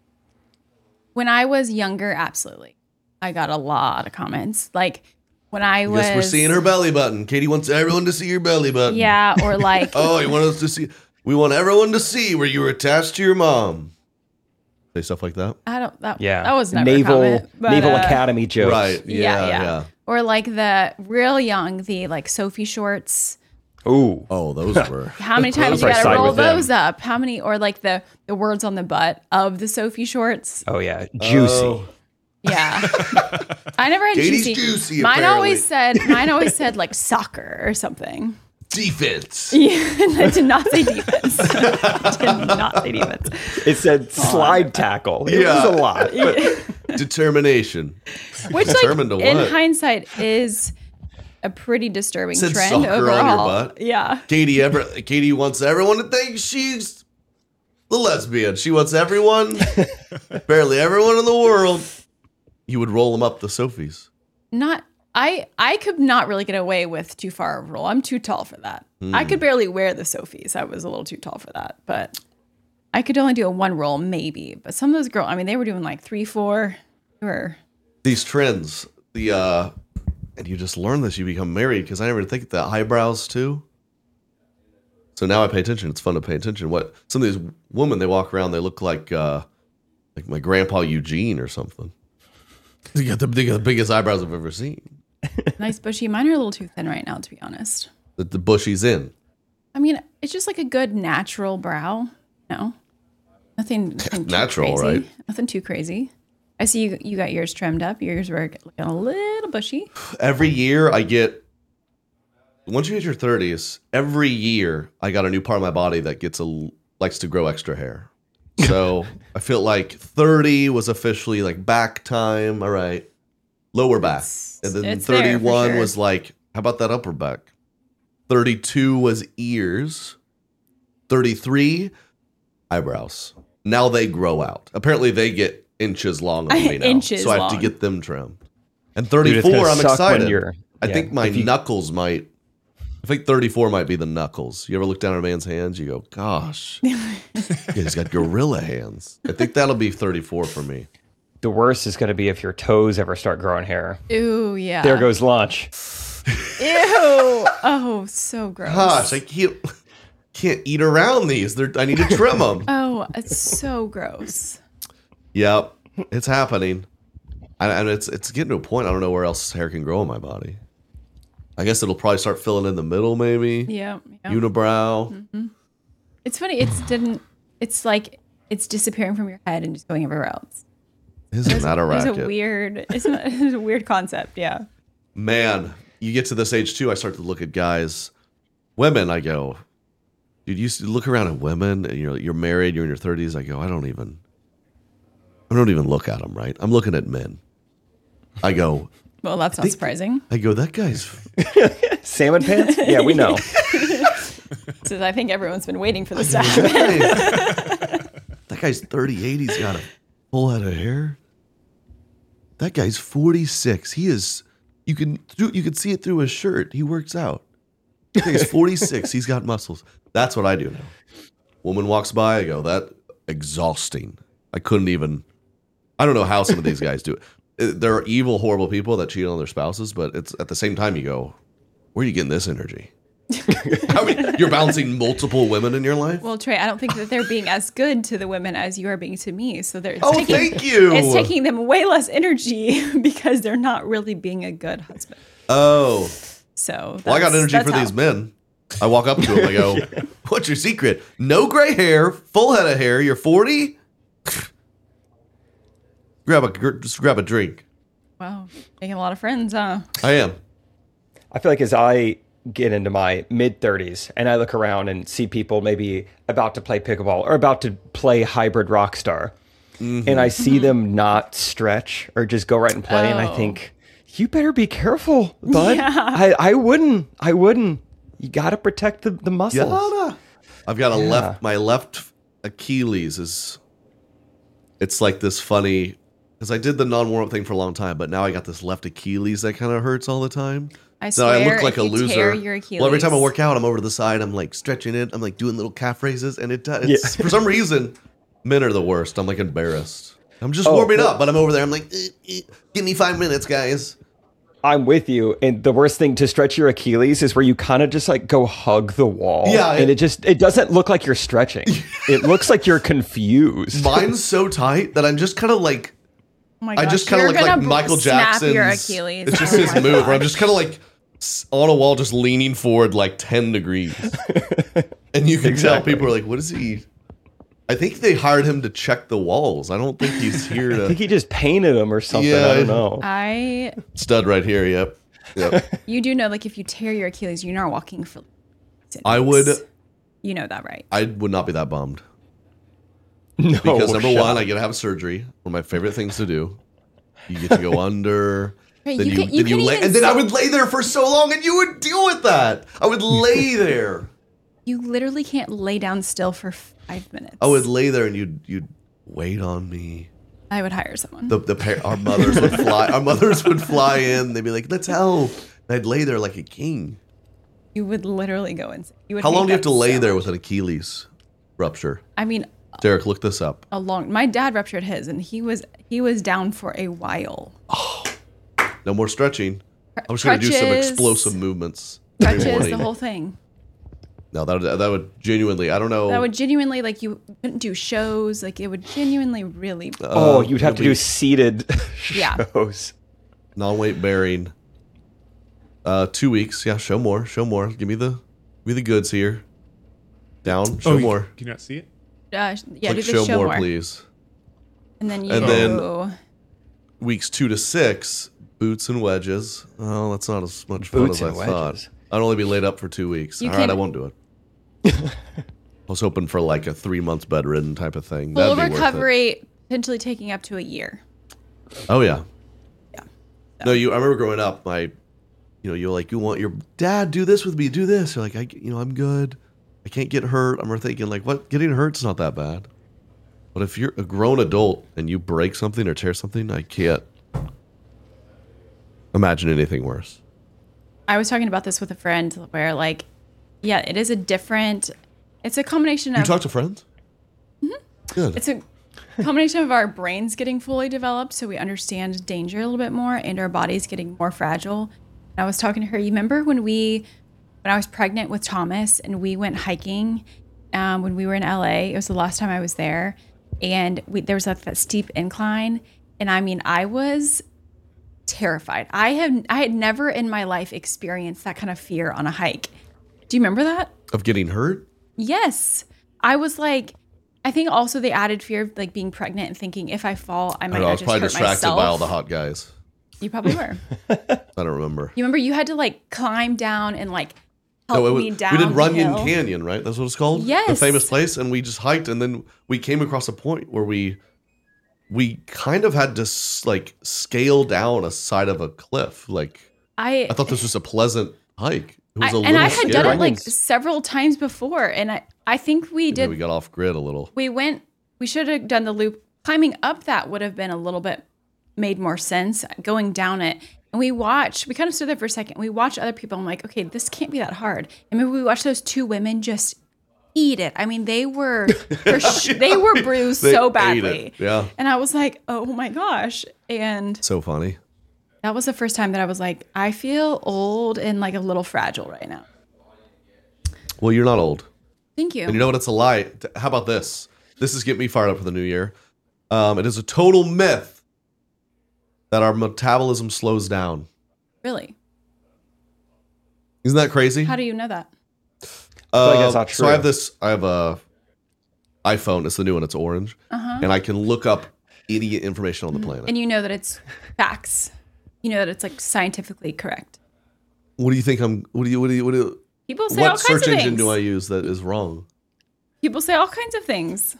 When I was younger, absolutely. I got a lot of comments. Like when I was, Yes, we're seeing her belly button. Katie wants everyone to see your belly button. yeah, or like, Oh, you want us to see? We want everyone to see where you were attached to your mom. Say stuff like that. I don't. That, Yeah, that was never naval a comment, but, Naval uh, Academy jokes. Right. Yeah, Yeah, yeah, yeah. Or like the real young, the like Sophie shorts. Ooh, Oh, those were. How many times Those you I gotta side roll with them. those up? How many? Or like the the words on the butt of the Sophie shorts. oh yeah, juicy. Oh. Yeah, I never had Katie's juicy. juicy, Mine always apparently. said. Mine always said like soccer or something. Defense. Yeah, I did not say defense. did not say defense. It said slide tackle. It Yeah. was a lot. But Determination. Which, like, Determined to in what? hindsight, is a pretty disturbing Said trend soccer on your overall. butt? Yeah. Katie ever Katie wants everyone to think she's the lesbian. She wants everyone, barely everyone in the world. You would roll them up the Sophies. Not I I could not really get away with too far of a roll. I'm too tall for that. Hmm. I could barely wear the Sophies. I was a little too tall for that. But I could only do a one roll maybe. But some of those girls, I mean, they were doing like three, four. They were These trends, the uh, and you just learn this. You become married because I never think the eyebrows too. So now I pay attention. It's fun to pay attention. What some of these women they walk around, they look like uh, like my grandpa Eugene or something. They got the, they got the biggest eyebrows I've ever seen. nice bushy. Mine are a little too thin right now, to be honest. The, the bushy's in. I mean, it's just like a good natural brow. No, nothing, nothing too Natural, crazy. right? Nothing too crazy. I see you. You got yours trimmed up. Yours were looking a little bushy. Every year I get. Once you hit your thirties, every year I got a new part of my body that gets a likes to grow extra hair. So I feel like thirty was officially like back time. All right, lower back, It's- and then it's there for thirty-one sure. was like, how about that upper back? thirty-two was ears. thirty-three eyebrows. Now they grow out. Apparently they get inches long on me now, Inches so I have to long. get them trimmed. And Dude, it's thirty-four, gonna I'm suck when excited. you're- I yeah, think my if you- knuckles might. I think thirty-four might be the knuckles. You ever look down at a man's hands? You go, gosh, yeah, he's got gorilla hands. I think that'll be thirty-four for me. the worst is going to be if your toes ever start growing hair. Ooh, yeah. There goes lunch. Ew. Oh, so gross. Gosh, I can't can't eat around these. They're, I need to trim them. Oh, it's so gross. Yep, it's happening, and, and it's it's getting to a point. I don't know where else hair can grow in my body. I guess it'll probably start filling in the middle, maybe. Yeah. yeah. Unibrow. It's funny. It's didn't. It's like it's disappearing from your head and just going everywhere else. Isn't that a It's racket? a weird. It's a, it's a weird concept. Yeah. Man, you get to this age too, I start to look at guys, women, I go, dude, you used to look around at women and you're you're married, you're in your thirties, I go, I don't even I don't even look at them, right? I'm looking at men. I go, Well, that's not Think- surprising. I go, that guy's Salmon pants? Yeah, we know. So I think everyone's been waiting for this to happen. that, guy, that guy's thirty-eight, he's got a full head of hair. That guy's forty-six. He is you can through you can see it through his shirt. He works out. That guy's forty-six, he's got muscles. That's what I do now. Woman walks by, I go, that exhausting. I couldn't even I don't know how some of these guys do it. Uh, There are evil, horrible people that cheat on their spouses, but it's at the same time you go, where are you getting this energy? I mean, you're bouncing multiple women in your life? Well, Trey, I don't think that they're being as good to the women as you are being to me. So they're it's Oh, taking, thank you. It's taking them way less energy because they're not really being a good husband. Oh. So that's, Well, I got energy that's for how. these men. I walk up to them, I go, what's your secret? No gray hair, full head of hair, you're forty? grab a gr- just grab a drink. Wow, making a lot of friends, huh? I am. I feel like as I get into my mid thirties and I look around and see people maybe about to play pickleball or about to play hybrid rockstar, and I see them not stretch or just go right and play, and I Oh. think, you better be careful, bud. Yeah. I, I wouldn't. I wouldn't. You got to protect the, the muscles. Yada. I've got a Yeah. left, my left Achilles is, it's like this funny because I did the non-warm up thing for a long time, but now I got this left Achilles that kind of hurts all the time. I So swear, I look like if a you loser. tear your Achilles, Well, every time I work out, I'm over to the side. I'm like stretching it. I'm like doing little calf raises, and it does. It's, for some reason, men are the worst. I'm like embarrassed. I'm just Oh, warming well- up, but I'm over there. I'm like, eh, eh, give me five minutes, guys. I'm with you. And the worst thing to stretch your Achilles is where you kind of just like go hug the wall. Yeah, And it- it just, it doesn't look like you're stretching. It looks like you're confused. Mine's so tight that I'm just kind of like, oh my I gosh, just kind of you're look like gonna Michael snap Jackson's. your Achilles. It's just Oh his my move where I'm gosh. just kind of like s- on a wall, just leaning forward like ten degrees. And you can tell Exactly. people are like, what is he? I think they hired him to check the walls. I don't think he's here I to. think he just painted them or something. Yeah. I don't know. I Stud right here. Yep. Yep. you do know, like if you tear your Achilles, you're not walking for. six I would. weeks. You know that, right? I would not be that bummed. No, Because number shut one, up. I get to have surgery. One of my favorite things to do. You get to go under. Right, then you you, can- you then you can lay, even and then I sit- would lay there for so long, and you would deal with that. I would lay there. You literally can't lay down still for five minutes. I would lay there, and you'd you'd wait on me. I would hire someone. The the par- our mothers would fly. Our mothers would fly in. They'd be like, "Let's help." And I'd lay there like a king. You would literally go insane. You would How long hate do you have that to lay so there much. with an Achilles rupture? I mean, Derek, look this up. a long. My dad ruptured his, and he was he was down for a while. No more stretching. I'm just gonna do some Crutches. explosive movements. every Crutches, morning. the whole thing. No, that would, that would genuinely. I don't know. That would genuinely like you couldn't do shows. Like it would genuinely really. Oh, uh, you'd have to it'll do be seated Yeah. shows. non-weight bearing. Uh, two weeks. Yeah, show more. Show more. Give me the, give me the goods here. Down. Show oh, you- more. Can you not see it? Uh, yeah, Click do the show, show more, more, please. and then you. And then- Weeks two to six. Boots and wedges. Oh, that's not as much fun Boots as I and thought. wedges. I'd only be laid up for two weeks. You All right, can- I won't do it. I was hoping for like a three month bedridden type of thing. full That'd be worth it. recovery, potentially taking up to a year. Oh yeah. Yeah. No, you. I remember growing up. My, you know, you're like, you want your dad do this with me, do this. You're like, I, you know, I'm good. I can't get hurt. I'm thinking like, what? Getting hurt's not that bad. But if you're a grown adult and you break something or tear something, I can't imagine anything worse. I was talking about this with a friend where like, yeah, it is a different. It's a combination You of. talk to friends? Good. It's a combination of our brains getting fully developed so we understand danger a little bit more and our bodies getting more fragile. And I was talking to her, you remember when we, when I was pregnant with Thomas and we went hiking um, when we were in L A, it was the last time I was there. And we, there was like that steep incline. And I mean, I was terrified. I have, I had never in my life experienced that kind of fear on a hike. Do you remember that? Of getting hurt? Yes. I was like, I think also the added fear of like being pregnant and thinking if I fall, I I might don't know. I not was just probably hurt distracted myself. by all the hot guys. You probably were. I don't remember. You remember you had to like climb down and like help No, it was- me down. we did the Runyon hill. Canyon, right? That's what it's called. the Yes. famous place, and we just hiked, and then we came across a point where we we kind of had to s- like scale down a side of a cliff. Like I, I thought this was a pleasant hike. It was I a and little I had scary. done it like Runyon's- several times before, and I I think we And then did. we got off grid a little. We went. We should have done the loop. Climbing up that would have been a little bit made more sense. Going down it, and we watched. We kind of stood there for a second. We watched other people. I'm like, okay, this can't be that hard. And maybe we watched those two women just eat it. I mean, they were for sh- they were bruised They so ate badly. it. Yeah. And I was like, oh my gosh. And So funny. that was the first time that I was like, I feel old and like a little fragile right now. Well, you're not old. Thank you. And you know what? It's a lie. T- How about this? This is getting me fired up for the new year. Um, it is a total myth that our metabolism slows down. Really? Isn't that crazy? How do you know that? Uh, like that's not So I true. have this. I have a iPhone. It's the new one. It's orange, Uh-huh. and I can look up idiot information on the planet. And you know that it's facts. You know that it's like scientifically correct. What do you think? I'm. What do you? What do you? What do you? People say all What kinds search of engine things. do I use that is wrong? People say all kinds of things.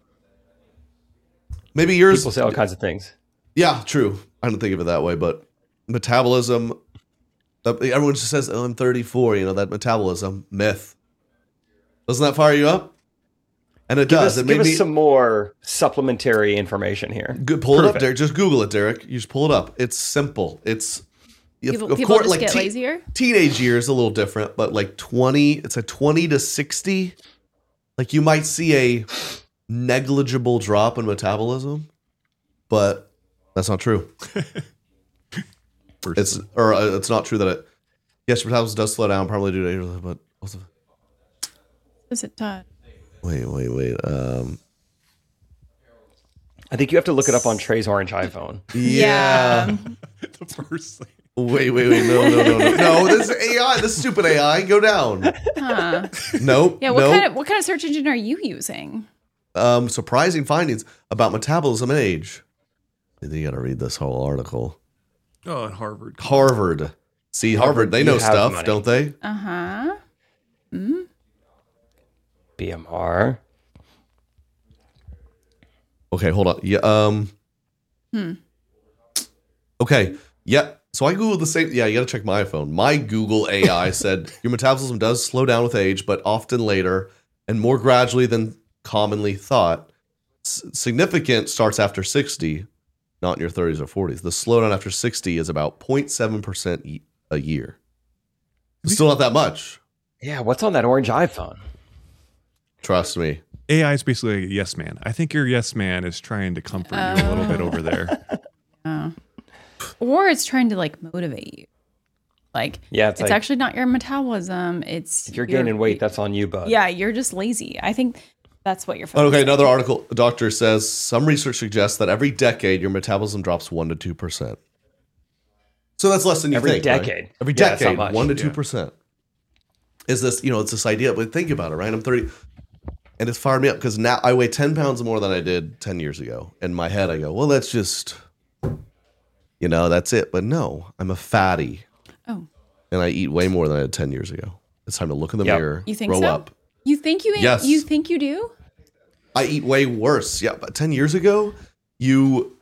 Maybe yours. People say all kinds of things. Yeah, true. I don't think of it that way, but metabolism. uh, Everyone just says, "Oh, I'm thirty-four." You know that metabolism myth. Doesn't that fire you up? And it Give does. us, It made give us me some more supplementary information here. good. Pull it Prove up, it. Derek. Just Google it, Derek. You just pull it up. It's simple. It's People, of people course, just like get te- lazier. teenage years a little different, but like twenty, it's a twenty to sixty. Like you might see a negligible drop in metabolism, but that's not true. It's or uh, it's not true that it. Yes, your metabolism does slow down, probably due to, but also. Is it Todd? Wait, wait, wait. Um, I think you have to look it up on Trey's orange iPhone. yeah. The first thing. Wait, wait, wait. No, no, no, no. No, this is A I. This stupid A I. Go down. Huh. Nope. Yeah. What nope. kind of what kind of search engine are you using? Um, surprising findings about metabolism and age. I think you got to read this whole article. Oh, at Harvard. Harvard. See, Harvard, Harvard, they you know have stuff, money. don't they? Uh huh. B M R. Okay, hold on. Yeah. Um. Hmm. Okay. Yeah. So I Googled the same. Yeah, you got to check my iPhone. My Google A I said your metabolism does slow down with age, but often later and more gradually than commonly thought. S- significant starts after sixty, not in your thirties or forties. The slowdown after sixty is about zero point seven percent e- a year. It's still not that much. Yeah, what's on that orange iPhone? Trust me. A I is basically a yes man. I think your yes man is trying to comfort you a little bit over there. Oh. Or it's trying to like motivate you. Like Yeah, it's, it's, like, actually not your metabolism. It's if you're your- gaining weight, that's on you, bud. Yeah, you're just lazy. I think that's what you're. Oh, okay, focusing another on. article. A doctor says some research suggests that every decade your metabolism drops one to two percent. So that's less than you Every think. right? decade. Every Yeah, it's not decade, much. one to two percent. Is this? You know, it's this idea. But think about it, right? I'm thirty, and it's fired me up because now I weigh ten pounds more than I did ten years ago. In my head, I go, well, that's just, you know, that's it. But no, I'm a fatty, Oh, and I eat way more than I did ten years ago. It's time to look in the Yep. mirror, you think grow so? up. You think you? Ain't, Yes. You think you do? I eat way worse. Yeah, but ten years ago, you.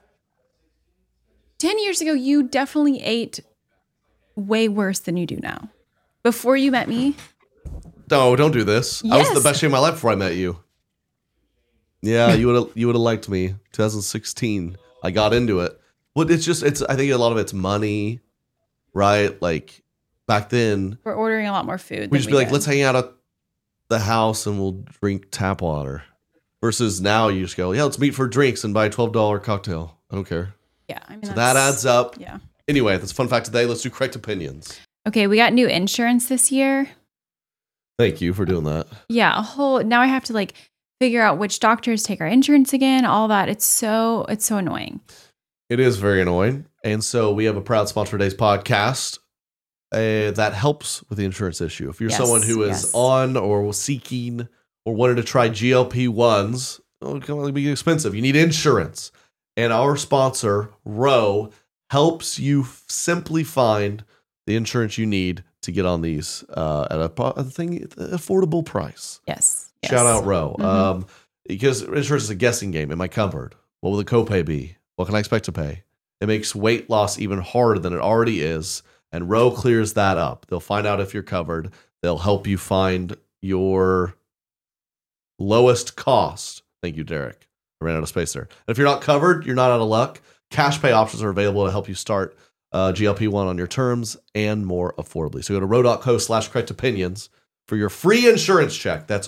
Ten years ago, you definitely ate way worse than you do now. Before you met me, No, don't do this. I was the Yes. best shape of my life before I met you. Yeah, you would have you would have liked me. twenty sixteen, I got into it. But it's just it's. I think a lot of it's money, right? Like back then, we're ordering a lot more food. we than just be like, did. let's hang out at the house and we'll drink tap water. Versus now, you just go, yeah, let's meet for drinks and buy a twelve dollar cocktail. I don't care. Yeah, I mean So that that's- adds up. Yeah. Anyway, that's a fun fact today. Let's do correct opinions. Okay, we got new insurance this year. Thank you for doing that. Yeah, a whole now I have to like figure out which doctors take our insurance again, all that. It's so it's so annoying. It is very annoying. And so we have a proud sponsor of today's podcast uh, that helps with the insurance issue. If you're Yes, someone who is yes. on or seeking or wanted to try G L P ones, oh, it can be expensive. You need insurance. And our sponsor, Row, helps you f- simply find the insurance you need to get on these uh, at a, pro- a thing, affordable price. Yes. yes. Shout out Row. Mhm. Um, because insurance is a guessing game. Am I covered? What will the copay be? What can I expect to pay? It makes weight loss even harder than it already is. And Row clears that up. They'll find out if you're covered. They'll help you find your lowest cost. Thank you, Derek. I ran out of space there. And if you're not covered, you're not out of luck. Cash pay options are available to help you start uh, G L P one on your terms and more affordably. So go to row.co slash correct opinions for your free insurance check. That's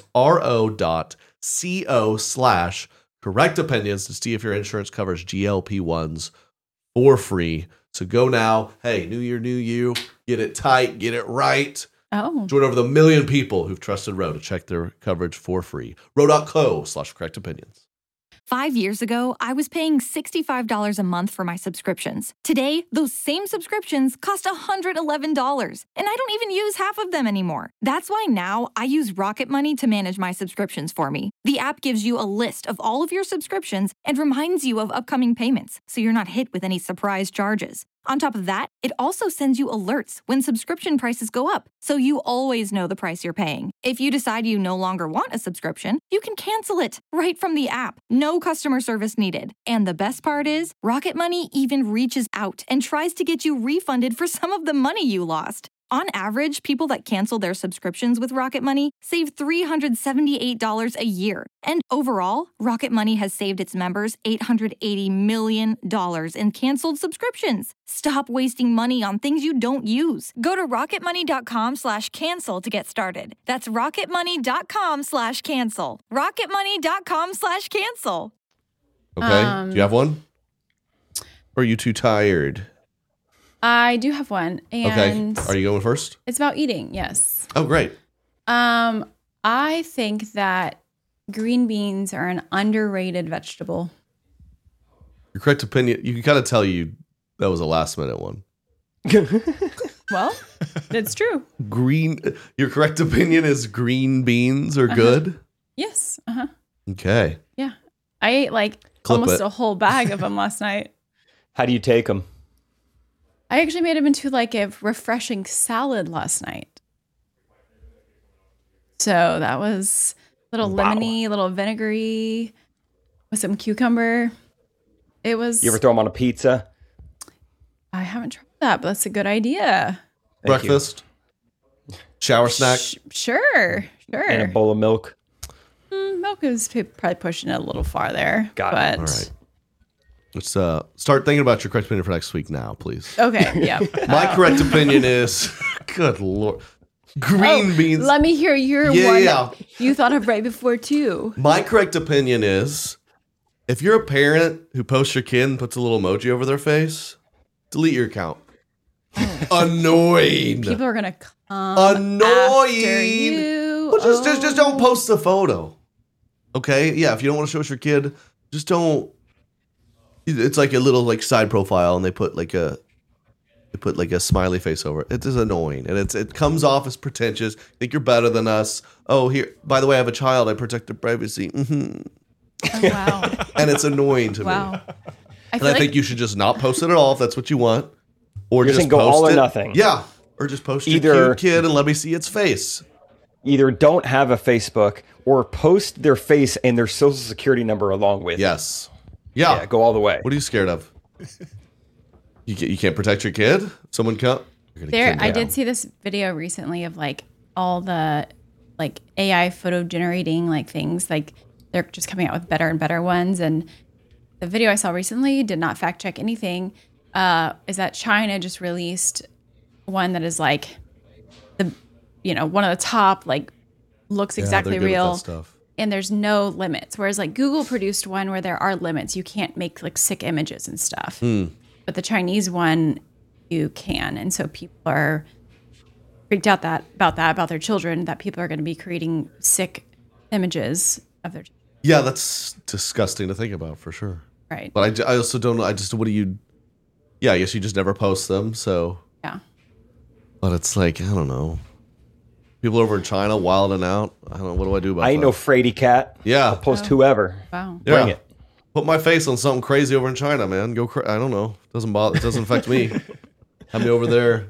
ro.co slash correct opinions to see if your insurance covers G L P ones for free. So go now. Hey, new year, new you. Get it tight, get it right. Oh. Join over the million people who've trusted Row to check their coverage for free. row.co slash correct opinions. Five years ago, I was paying sixty-five dollars a month for my subscriptions. Today, those same subscriptions cost one hundred eleven dollars, and I don't even use half of them anymore. That's why now I use Rocket Money to manage my subscriptions for me. The app gives you a list of all of your subscriptions and reminds you of upcoming payments, so you're not hit with any surprise charges. On top of that, it also sends you alerts when subscription prices go up, so you always know the price you're paying. If you decide you no longer want a subscription, you can cancel it right from the app. No customer service needed. And the best part is, Rocket Money even reaches out and tries to get you refunded for some of the money you lost. On average, people that cancel their subscriptions with Rocket Money save three hundred seventy-eight dollars a year. And overall, Rocket Money has saved its members eight hundred eighty million dollars in canceled subscriptions. Stop wasting money on things you don't use. Go to rocketmoney.com slash cancel to get started. That's rocketmoney.com slash cancel. rocketmoney.com slash cancel. Okay. Um, Do you have one? Or are you too tired? I do have one, and Okay. Are you going first? it's about eating. Yes. Oh, great. Um, I think that green beans are an underrated vegetable. Your correct opinion. You can kind of tell you that was a last minute one. Well, it's true. Green. Your correct opinion is green beans are good. Yes. Uh huh. Okay. Yeah. I ate like Clip almost it. a whole bag of them last night. How do you take them? I actually made them into like a refreshing salad last night. So that was a little Wow. lemony, a little vinegary with some cucumber. It was. You ever throw them on a pizza? I haven't tried that, but that's a good idea. Thank you. Breakfast. Shower snack. Sh- sure, sure. And a bowl of milk. Mm, milk is p- probably pushing it a little far there. Got it. but All right. Let's uh, start thinking about your correct opinion for next week now, please. okay, yeah. My Oh. correct opinion is, good lord, green Oh, beans. Let me hear your Yeah, one yeah. that you thought of right before too. My correct opinion is, if you're a parent who posts your kid and puts a little emoji over their face, delete your account. Annoying. People are gonna come Annoying. after you. Well, just, just, just don't Oh. post the photo. Okay? Yeah, if you don't want to show us your kid, just don't. It's like a little like side profile, and they put like a they put like a smiley face over it. It is annoying, and it's it comes off as pretentious. Think you're better than us. Oh, here. By the way, I have a child. I protect their privacy. hmm Oh, wow. And it's annoying to me. Wow. I And feel I like think you should just not post it at all if that's what you want, or You're just saying go post all or it. nothing. Yeah, or just post your Either- cute kid and let me see its face. Either don't have a Facebook or post their face and their social security number along with it. Yes. Yeah. Yeah, go all the way. What are you scared of? You can't, you can't protect your kid? Someone come? You're gonna there. kid I them. did see this video recently of like all the like A I photo generating like things. Like they're just coming out with better and better ones. And the video I saw recently did not fact check anything. Uh, is that China just released one that is like the you know one of the top like looks Yeah, exactly they're good with that real. stuff. And there's no limits. Whereas like Google produced one where there are limits. You can't make like sick images and stuff. Hmm. But the Chinese one, you can. And so people are freaked out that about that, about their children, that people are going to be creating sick images of their children. Yeah, that's disgusting to think about for sure. Right. But I, ju- I also don't know. I just, what do you, yeah, I guess you just never post them. So, Yeah. but it's like, I don't know. People over in China wilding out. I don't know. What do I do about I ain't that? no fraidy cat. Yeah. I'll post whoever. Wow. Yeah. Bring it. Put my face on something crazy over in China, man. Go, cra- I don't know. Doesn't bother. It doesn't affect me. Have me over there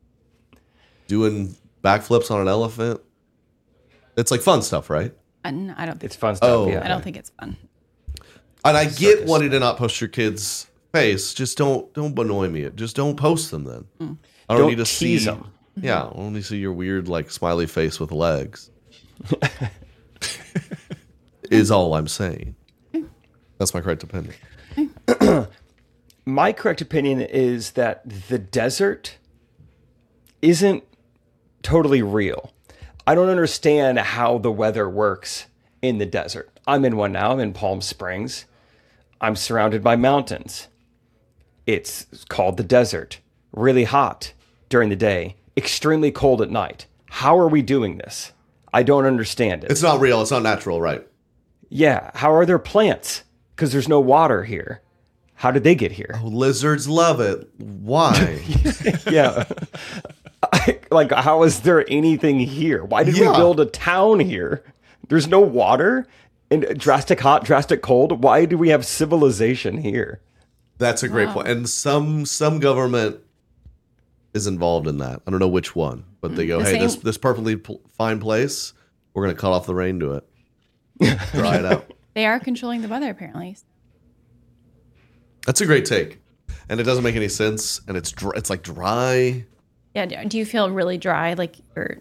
doing backflips on an elephant. It's like fun stuff, right? And I don't think It's fun stuff. Oh. yeah. I don't think it's fun. And I get Circus. wanting to not post your kid's face. Just don't don't annoy me. Just don't post them then. Mm. I don't, Don't need to tease see them. Yeah, I only see your weird like smiley face with legs. Is all I'm saying. That's my correct opinion. My correct opinion is that the desert isn't totally real. I don't understand how the weather works in the desert. I'm in one now. I'm in Palm Springs. I'm surrounded by mountains. It's called the desert. Really hot during the day, extremely cold at night. How are we doing this? I don't understand it. It's not real. It's not natural, right? Yeah, how are there plants? Because there's no water here. How did they get here? Lizards love it. Why? Yeah. I, like, how is there anything here? Why did Yeah. we build a town here? There's no water and drastic hot, drastic cold. Why do we have civilization here? That's a great point. And some some government is involved in that. I don't know which one, but they go, The "Hey, this same- this perfectly pl- fine place, we're going to cut off the rain to it, dry it out." They are controlling the weather, apparently. That's a great take, and it doesn't make any sense. And it's dr- it's like dry. Yeah. Do do you feel really dry? Like you're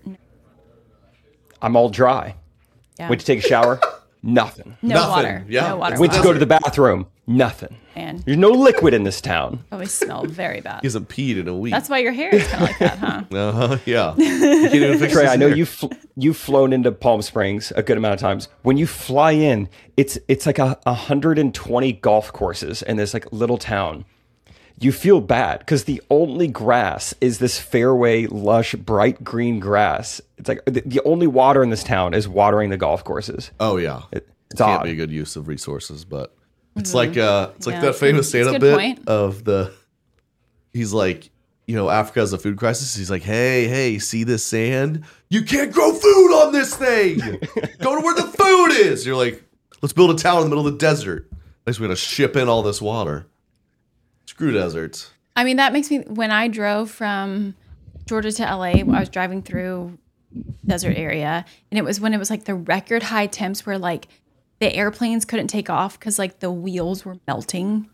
I'm all dry. yeah. Went to take a shower, nothing. no Nothing. water. Yeah. No water. It's Went to Wow. go to the bathroom, nothing. Man, There's no liquid in this town. always smell very bad. He hasn't peed in a week. That's why your hair is kind of like that, huh? uh-huh, yeah. You can't even fix Trey, his I know hair. you've fl- you've flown into Palm Springs a good amount of times. When you fly in, it's it's like a one hundred twenty golf courses in this like little town. You feel bad because the only grass is this fairway, lush, bright green grass. It's like the, the only water in this town is watering the golf courses. Oh yeah, It, it's can't odd. be a good use of resources, but it's like uh, it's like Yeah. that famous That's a stand-up good bit point. of the. He's like, you know, Africa has a food crisis. He's like, hey, hey, see this sand? You can't grow food on this thing. Go to where the food is. You're like, let's build a town in the middle of the desert. I guess we're gonna ship in all this water. Screw deserts. I mean, that makes me, when I drove from Georgia to L A, I was driving through desert area, and it was when it was like the record high temps where like the airplanes couldn't take off because like the wheels were melting.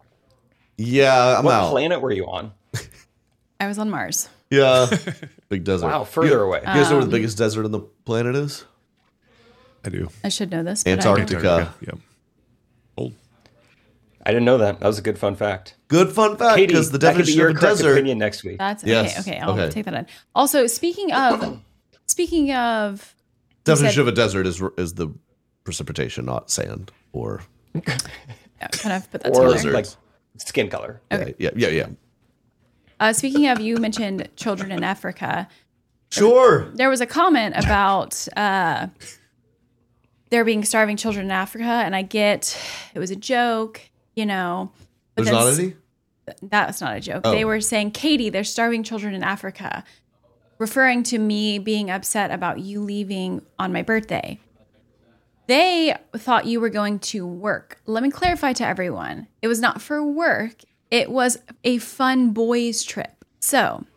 Yeah, I'm What out. planet were you on? I was on Mars. Yeah, big desert. Wow, further You- away. You guys know where Um, the biggest desert on the planet is? I do. I should know this. But Antarctica. I don't. Antarctica. Yep. Old. I didn't know that. That was a good fun fact. Good fun fact, Katie, because the that could be definition your of a correct desert. opinion next week. That's Yes, okay. Okay, I'll okay. take that in. Also, speaking of, speaking of, you Definition said- of a desert is is the precipitation, not sand or yeah, kind of put that Or together. like skin color. yeah, yeah, yeah, yeah. Uh, speaking of, you mentioned children in Africa. Sure. There was a comment about uh, there being starving children in Africa, and I get it was a joke, you know. but There's not then- any? That's not a joke. Oh. They were saying, Katie, there's starving children in Africa, referring to me being upset about you leaving on my birthday. They thought you were going to work. Let me clarify to everyone. It was not for work. It was a fun boys trip. So,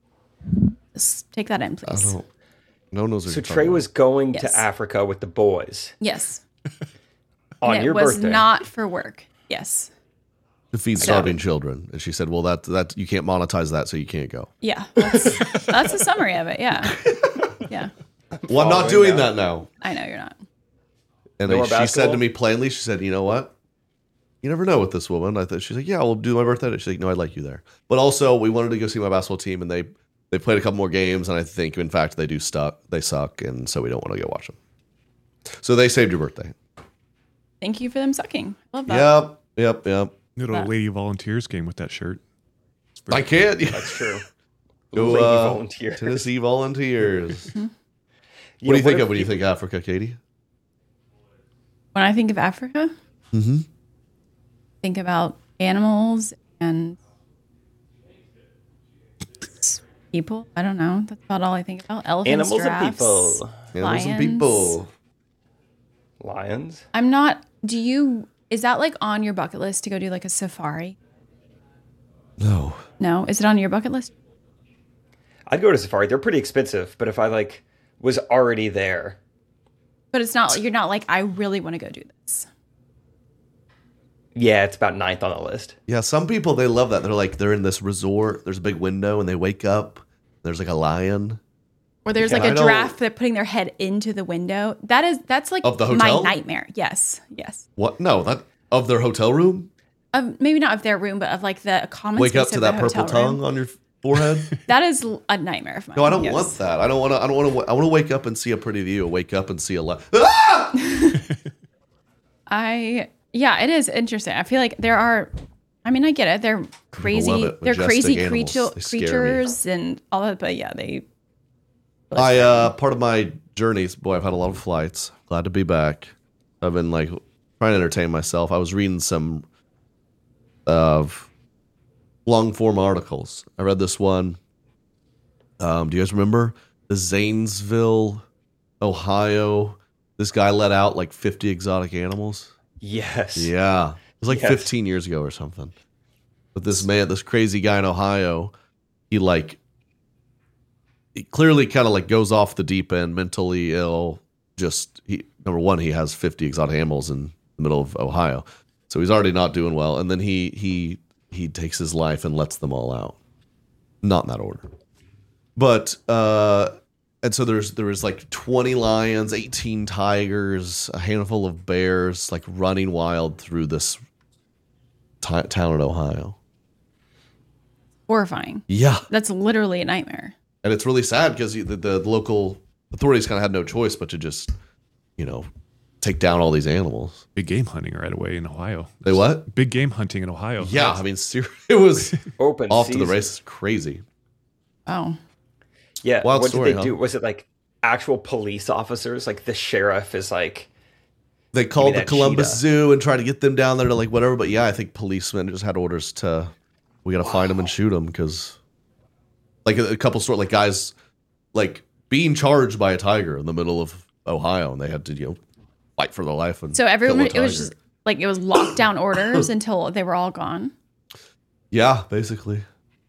just take that in, I please. don't. No one knows what So you're talking Trey about. was going Yes. to Africa with the boys Yes. on And your it was birthday. not for work. Yes. to feed starving children, and she said, "Well, that that you can't monetize that, so you can't go." Yeah. That's, that's a summary of it. Yeah. Yeah. Well, I'm not Following doing that. that now. I know you're not. And No then more she said basketball? to me plainly, she said, "You know what? You never know with this woman." I thought she's like, "Yeah, we'll do my birthday." She's like, "No, I'd like you there." But also, we wanted to go see my basketball team, and they they played a couple more games, and I think, in fact, they do stuck. They suck, and so we don't want to go watch them. So they saved your birthday. Thank you for them sucking. Love that. Yep, yep, yep. Little That- lady volunteers game with that shirt. I can't. That's true. Go, Lady uh, volunteer. Tennessee Volunteers. Mm-hmm. What do you think of when you think Africa, Katie? When I think of Africa, Mm-hmm. think about animals and people. I don't know. That's about all I think about. Elephants, Animals and giraffes, people. Animals and lions. people. Lions? I'm not. Do you? Is that like on your bucket list to go do like a safari? No. No. Is it on your bucket list? I'd go to safari. They're pretty expensive, but if I like was already there, But it's not. You're not like I really want to go do this. yeah, it's about ninth on the list. Yeah, some people they love that. They're like they're in this resort. There's a big window, and they wake up. There's like a lion. Or there's Yeah, like I a don't- giraffe. They're putting their head into the window. That is. That's like Of the my hotel? nightmare. Yes. Yes. What? No, that of their hotel room. Of maybe not of their room, but of like the common Wake space up to of that the purple hotel tongue room. on your forehead. That is l- a nightmare of mine. No, I don't yes. want that. I don't want to. I don't want to. I want to wake up and see a pretty view. Wake up and see a lion. Ah! I yeah, it is interesting. I feel like there are. I mean, I get it. They're crazy. love it. They're Majestic crazy animals. creature, They scare me. creatures and all that. But yeah, they. I uh part of my journeys. Boy, I've had a lot of flights. Glad to be back. I've been like trying to entertain myself. I was reading some of long form articles. I read this one. Um, do you guys remember the Zanesville, Ohio? This guy let out like fifty exotic animals. Yes. Yeah, it was like Yes. fifteen years ago or something. But this man, this crazy guy in Ohio, he like, he clearly kind of like goes off the deep end, mentally ill. Just he, number one, he has fifty exotic animals in the middle of Ohio, so he's already not doing well. And then he he he takes his life and lets them all out. Not in that order. But uh, and so there's there was like twenty lions, eighteen tigers, a handful of bears, like running wild through this t- town in Ohio. Horrifying. Yeah, That's literally a nightmare. and it's really sad because the, the local authorities kind of had no choice but to just, you know, take down all these animals. Big game hunting right away in Ohio. They what? Big game hunting in Ohio. Yeah, I mean, ser- it was Open off to season. the races. Crazy. Oh. Yeah. Wild what story, did they huh? do? Was it like actual police officers? Like the sheriff is like, They called the that Columbus cheetah. Zoo and tried to get them down there to like whatever. But yeah, I think policemen just had orders to, we got to find them and shoot them because, like a, a couple sort like guys, like being charged by a tiger in the middle of Ohio, and they had to you know fight for their life. And So everyone, kill a it was tiger. just like it was lockdown orders until they were all gone. Yeah, basically.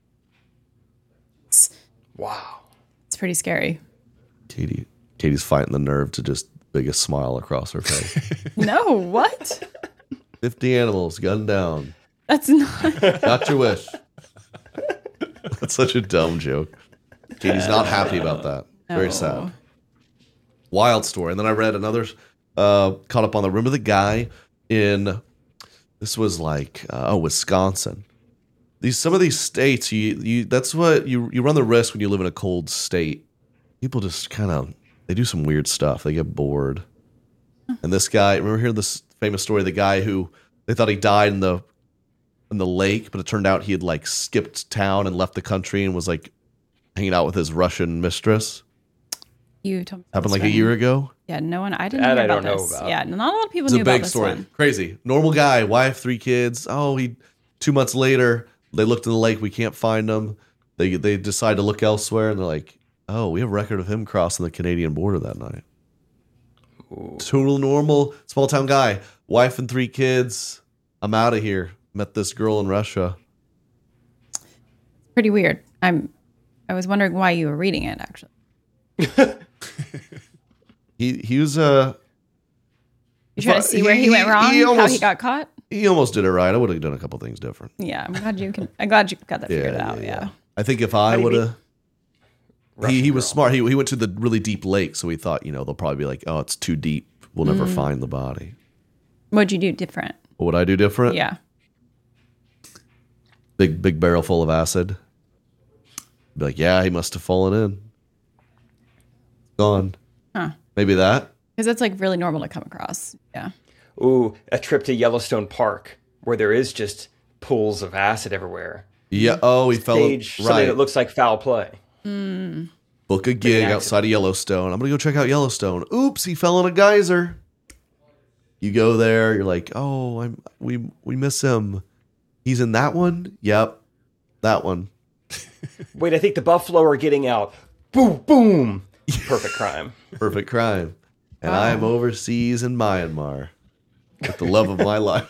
It's, wow. it's pretty scary. Katie, Katie's fighting the nerve to just biggest smile across her face. No, what? Fifty animals gunned down. That's not. Got your wish. That's such a dumb joke. Katie's not happy about that. Very No. sad. Wild story. And then I read another, uh, caught up on the, remember the guy in, this was like, uh, oh, Wisconsin. These, some of these states, you, you, that's what, you, you run the risk when you live in a cold state. People just kind of, they do some weird stuff. They get bored. And this guy, remember hearing this famous story, the guy who, they thought he died in the, in the lake, but it turned out he had like skipped town and left the country and was like hanging out with his Russian mistress. You told me that Happened was like a right. year ago. Yeah, no one. I didn't That hear I about don't know this. about. Yeah, not a lot of people It's knew a about big this story. one. Crazy. Normal guy, wife, three kids. Oh, he two months later, they looked in the lake, we can't find him. They they decide to look elsewhere and they're like, oh, we have a record of him crossing the Canadian border that night. Total normal, small town guy. Wife and three kids. I'm out of here. Met this girl in Russia. Pretty weird. I'm. I was wondering why you were reading it. Actually, He he was uh you trying to But see where he, he- went wrong, he how he almost- got caught. he almost did it right. I would have done a couple things different. Yeah, I'm glad you can. I'm glad you got that figured out. Yeah. I think if I do you would mean? have, he, Russian he was girl. smart. He he went to the really deep lake, so he thought, you know, they'll probably be like, oh, it's too deep. We'll never Mm. find the body. What'd you do different? What would I do different? Yeah. Big big barrel full of acid. Be like, yeah, he must have fallen in. Gone. Huh. Maybe that. Because that's like really normal to come across. Yeah. Ooh, a trip to Yellowstone Park where there is just pools of acid everywhere. Yeah. Oh, he fell in, Stage something right. that looks like foul play. Book a gig accident. outside of Yellowstone. I'm gonna go check out Yellowstone. Oops, he fell in a geyser. You go there, you're like, oh, I'm we we miss him. He's in that one? Yep. That one. Wait, I think the buffalo are getting out. Boom, boom. Perfect crime. Perfect crime. And I'm overseas in Myanmar with the love of my life.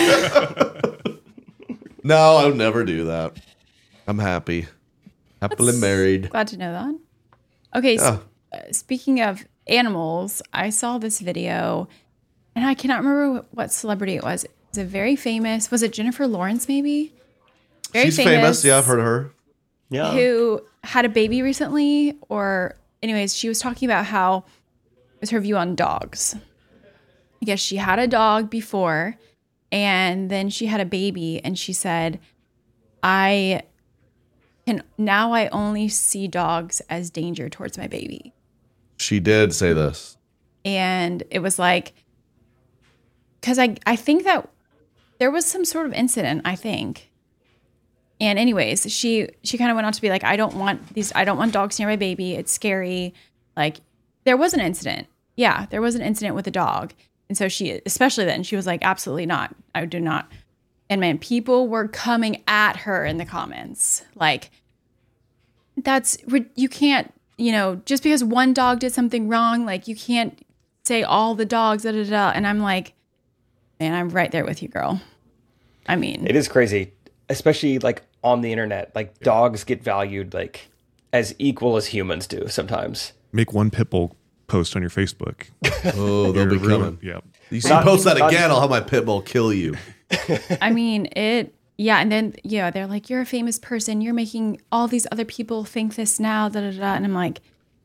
No, I'll never do that. I'm happy. Happily That's- married. Glad to know that. Okay. Yeah. So, uh, speaking of animals, I saw this video, and I cannot remember wh- what celebrity it was. It was a very famous. Was it Jennifer Lawrence? Maybe. Very She's famous. Yeah, I've heard of her. Yeah. Who had a baby recently, or anyways, she was talking about how it was her view on dogs. I guess she had a dog before, and then she had a baby, and she said, I can now I only see dogs as danger towards my baby. She did say this. And it was like, because I, I think that there was some sort of incident, I think. And anyways, she she kind of went on to be like, I don't want these, I don't want dogs near my baby. It's scary. Like, there was an incident. Yeah, there was an incident with a dog. And so she, especially then, she was like, absolutely not. I do not. And man, people were coming at her in the comments. Like, that's, you can't, you know, just because one dog did something wrong, like, you can't say all the dogs, da da da. And I'm like, man, I'm right there with you, girl. I mean, It is crazy, especially like on the internet. Like dogs get valued like as equal as humans do sometimes. Make one pit bull post on your Facebook. Oh, they'll be You're ruined. coming. Yeah. You see, Not- post that not- again, I'll have my pit bull kill you. I mean, it yeah, and then yeah, they're like, you're a famous person. You're making all these other people think this now. Da da da. And I'm like,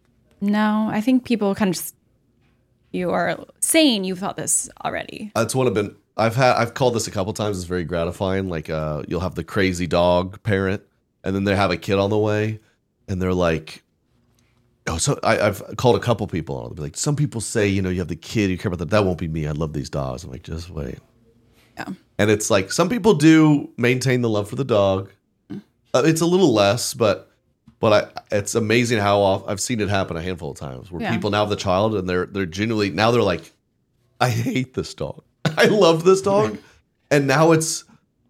no, I think people kind of just, you are saying you thought this already. That's what I've been. I've had. I've called this a couple times. It's very gratifying. Like, uh, you'll have the crazy dog parent, and then they have a kid on the way, and they're like, "Oh, so I, I've called a couple people on it. Like, some people say, you know, you have the kid, you care about that. That won't be me. I love these dogs." I'm like, just wait. Yeah. And it's like some people do maintain the love for the dog. Uh, it's a little less, but but I. It's amazing how often I've seen it happen a handful of times where Yeah. people now have the child and they're they're genuinely now they're like, I hate this dog. I love this dog. And now it's,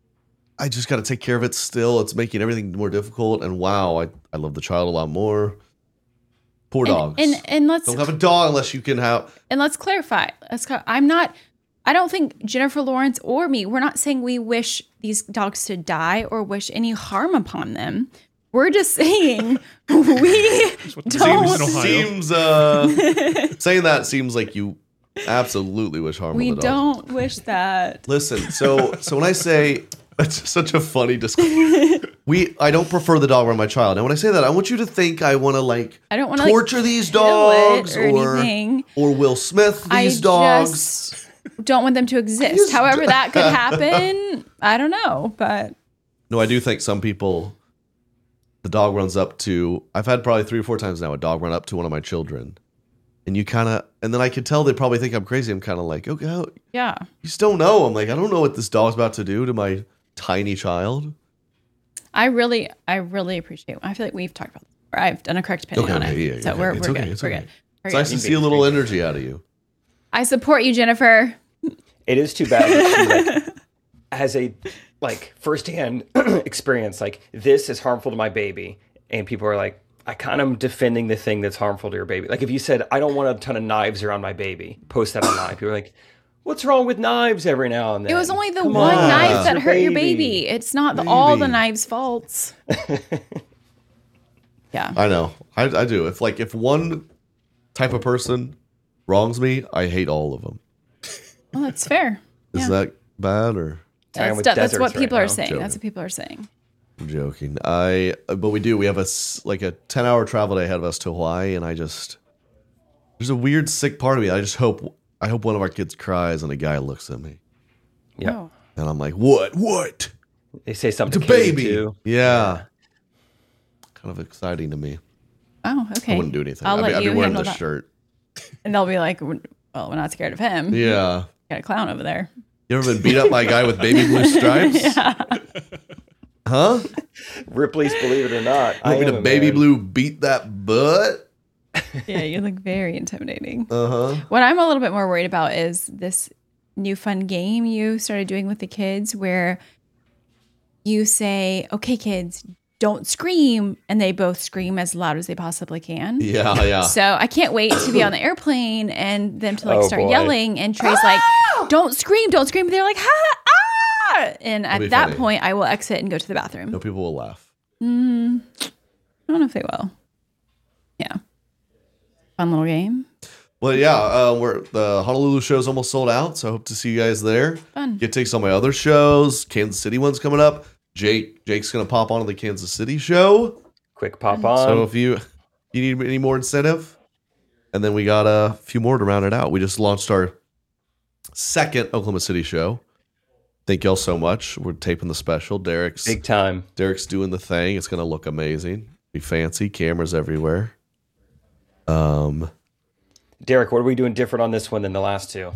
I just got to take care of it still. It's making everything more difficult. And wow, I, I love the child a lot more. Poor And, dogs. and and let's Don't have a dog unless you can have. and let's clarify. Let's. co- I'm not. I don't think Jennifer Lawrence or me. We're not saying we wish these dogs to die or wish any harm upon them. We're just saying we what the don't. seems in Ohio. Seems, uh, saying that seems like you absolutely wish harm We on the dog. don't wish that. Listen, so so when I say it's such a funny discussion, we I don't prefer the dog around my child. And when I say that, I want you to think I want to like I don't want to like, torture these kill dogs it or, or anything. or Will Smith I these dogs. just don't want them to exist. just However, that could happen. I don't know, but No, I do think some people, the dog runs up to. I've had probably three or four times now a dog run up to one of my children, and you kind of, and then I can tell they probably think I'm crazy. I'm kind of like, okay, how- yeah. you just don't know. I'm like, I don't know what this dog's about to do to my tiny child. I really, I really appreciate. I feel like we've talked about this before. I've done a correct opinion Okay, on okay, it, yeah, so okay. we're It's we're okay, good. it's We're okay. good. We're It's nice good. to see a little energy out of you. I support you, Jennifer. It is too bad that she like has a like firsthand experience. Like, this is harmful to my baby, and people are like, I kind of am defending the thing that's harmful to your baby. Like, if you said, I don't want a ton of knives around my baby, post that online. People are like, what's wrong with knives every now and then? It was only the Come one on, knife it's that your hurt your baby. It's not the, all the Baby. knives' faults. Yeah. I know. I, I do. If like if one type of person wrongs me, I hate all of them. Well, that's fair. Is Yeah. that bad or? Tired That's, with that's deserts what right people now. are saying. Joking. That's what people are saying. I'm joking. I but we do. We have a s- like a ten hour travel day ahead of us to Hawaii, and I just there's a weird sick part of me. I just hope I hope one of our kids cries and a guy looks at me, Yeah. Oh. and I'm like, what? What? They say something It's a to Katie, baby. too. Yeah. Kind of exciting to me. Oh, okay. I wouldn't do anything. I'll I'd, let be, I'd be you wearing handle the that. shirt. And they'll be like, well, we're not scared of him. Yeah. Got a clown over there. You ever been beat up by a guy with baby blue stripes? Huh? Ripley's Believe It or Not. You I want me am to a baby man. blue beat that butt? Yeah, you look very intimidating. Uh huh. What I'm a little bit more worried about is this new fun game you started doing with the kids where you say, okay, kids, don't scream. And they both scream as loud as they possibly can. Yeah, yeah. So I can't wait to be on the airplane and them to like Oh, start boy. yelling. And Trey's like, don't scream, don't scream. They're like, ha, ah. And That'll be at that funny. point, I will exit and go to the bathroom. No, people will laugh. Mm, I don't know if they will. Yeah. Fun little game. Well, yeah, uh, we're the Honolulu show's almost sold out, so I hope to see you guys there. Fun. Get tickets on my other shows. Kansas City one's coming up. Jake, Jake's gonna pop on to the Kansas City show. Quick pop on. So if you you need any more incentive, and then we got a few more to round it out. We just launched our second Oklahoma City show. Thank y'all so much. We're taping the special. Derek's Big time. Derek's doing the thing. It's gonna look amazing. Be fancy. Cameras everywhere. Um. Derek, what are we doing different on this one than the last two?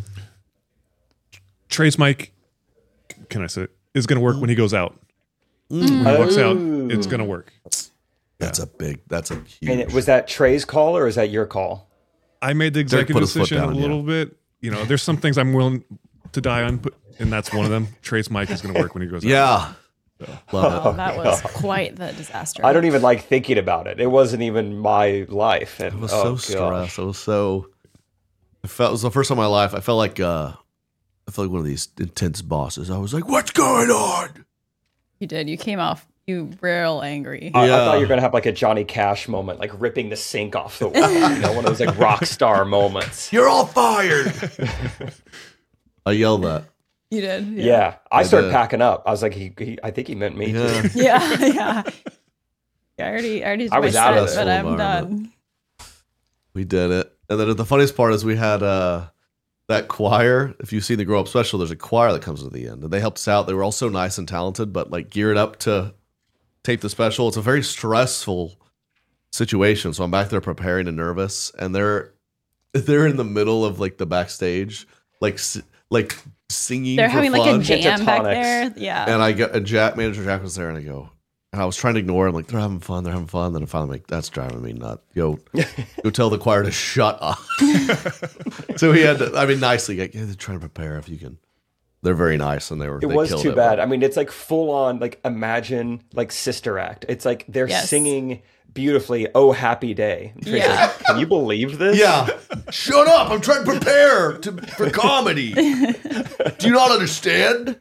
Trey's mic, can I say, it, is going to work when he goes out. When he walks out, it's going to work. That's a big. That's a huge. And it, was that Trey's call or is that your call? I made the Derek executive put his foot decision down, a little bit. You know, there's some things I'm willing to die on, but, and that's one of them. Trey's mic is going to work when he goes out. Yeah. Love Oh, that was quite the disaster. I don't even like thinking about it. It wasn't even my life. And, I was oh, so gosh. stressed. I was so. I felt it was the first time in my life. I felt like uh, I felt like one of these intense bosses. I was like, "What's going on?" You did. You came off you real angry. I, I Yeah. thought you were going to have like a Johnny Cash moment, like ripping the sink off the wall. You know, one of those like rock star moments. You're all fired. I yelled that. You did. Yeah, I, I started did. packing up. I was like, he, he I think he meant me Yeah. too. Yeah. Yeah. Yeah. I already, I already did I was my out of set, that but I'm environment. done. We did it. And then the funniest part is we had uh, that choir. If you've seen the Grow Up special, there's a choir that comes at the end. And they helped us out. They were all so nice and talented, but like geared up to tape the special. It's a very stressful situation. So I'm back there preparing and nervous. And they're they're in the middle of like the backstage, like s- like singing. They're for having like a fun. jam back Pentatonics. there. Yeah. And I got and Jack manager Jack was there, and I go, and I was trying to ignore him, like they're having fun, they're having fun. Then I finally like, that's driving me nuts. Go, go tell the choir to shut up. So he had to, I mean, nicely, like, yeah, they're trying to prepare if you can. They're very nice, and they were. It they was killed too it, bad. but- I mean, it's like full on, like imagine like Sister Act. It's like they're Yes. singing beautifully, "Oh Happy Day." It's Yeah. like, can you believe this? Yeah, shut up! I'm trying to prepare to, for comedy. Do you not understand?